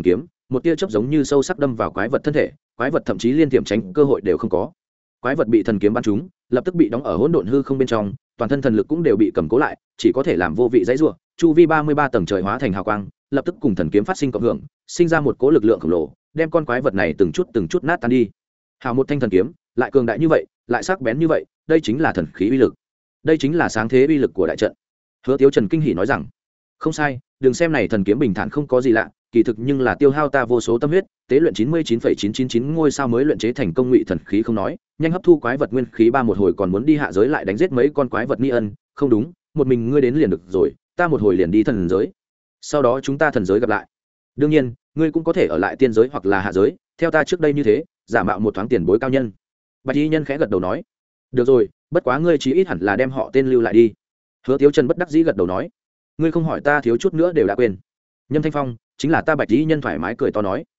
một tia chớp giống như sâu sắc đâm vào quái vật thân thể, quái vật thậm chí liên tiệm tránh cơ hội đều không có. Quái vật bị thần kiếm bắn trúng, lập tức bị đóng ở hỗn độn hư không bên trong, toàn thân thần lực cũng đều bị cầm cố lại, chỉ có thể làm vô vị dãy rủa. Chu vi ba mươi ba tầng trời hóa thành hào quang, lập tức cùng thần kiếm phát sinh cộng hưởng, sinh ra một cỗ lực lượng khổng lồ, đem con quái vật này từng chút từng chút nát tan đi. Hào một thanh thần kiếm, lại cường đại như vậy, lại sắc bén như vậy, đây chính là thần khí uy lực. Đây chính là sáng thế uy lực của đại trận. Hứa Tiếu Trần kinh hỉ nói rằng, không sai, đừng xem này thần kiếm bình thản không có gì lạ, kỳ thực nhưng là tiêu hao ta vô số tâm huyết, tế luyện chín mươi chín phẩy chín chín chín ngôi sao mới luyện chế thành công ngụy thần khí không nói, nhanh hấp thu quái vật nguyên khí ba một hồi còn muốn đi hạ giới lại đánh giết mấy con quái vật ni ân, không đúng, một mình ngươi đến liền được rồi, ta một hồi liền đi thần giới. Sau đó chúng ta thần giới gặp lại. Đương nhiên, ngươi cũng có thể ở lại tiên giới hoặc là hạ giới, theo ta trước đây như thế, giả mạo một thoáng tiền bối cao nhân. Bạch Y Nhân khẽ gật đầu nói, được rồi, bất quá ngươi chí ít hẳn là đem họ tên lưu lại đi. Hứa Tiếu Trần bất đắc dĩ gật đầu nói, ngươi không hỏi ta thiếu chút nữa đều đã quên. Nhâm Thanh Phong chính là ta Bạch Y Nhân thoải mái cười to nói,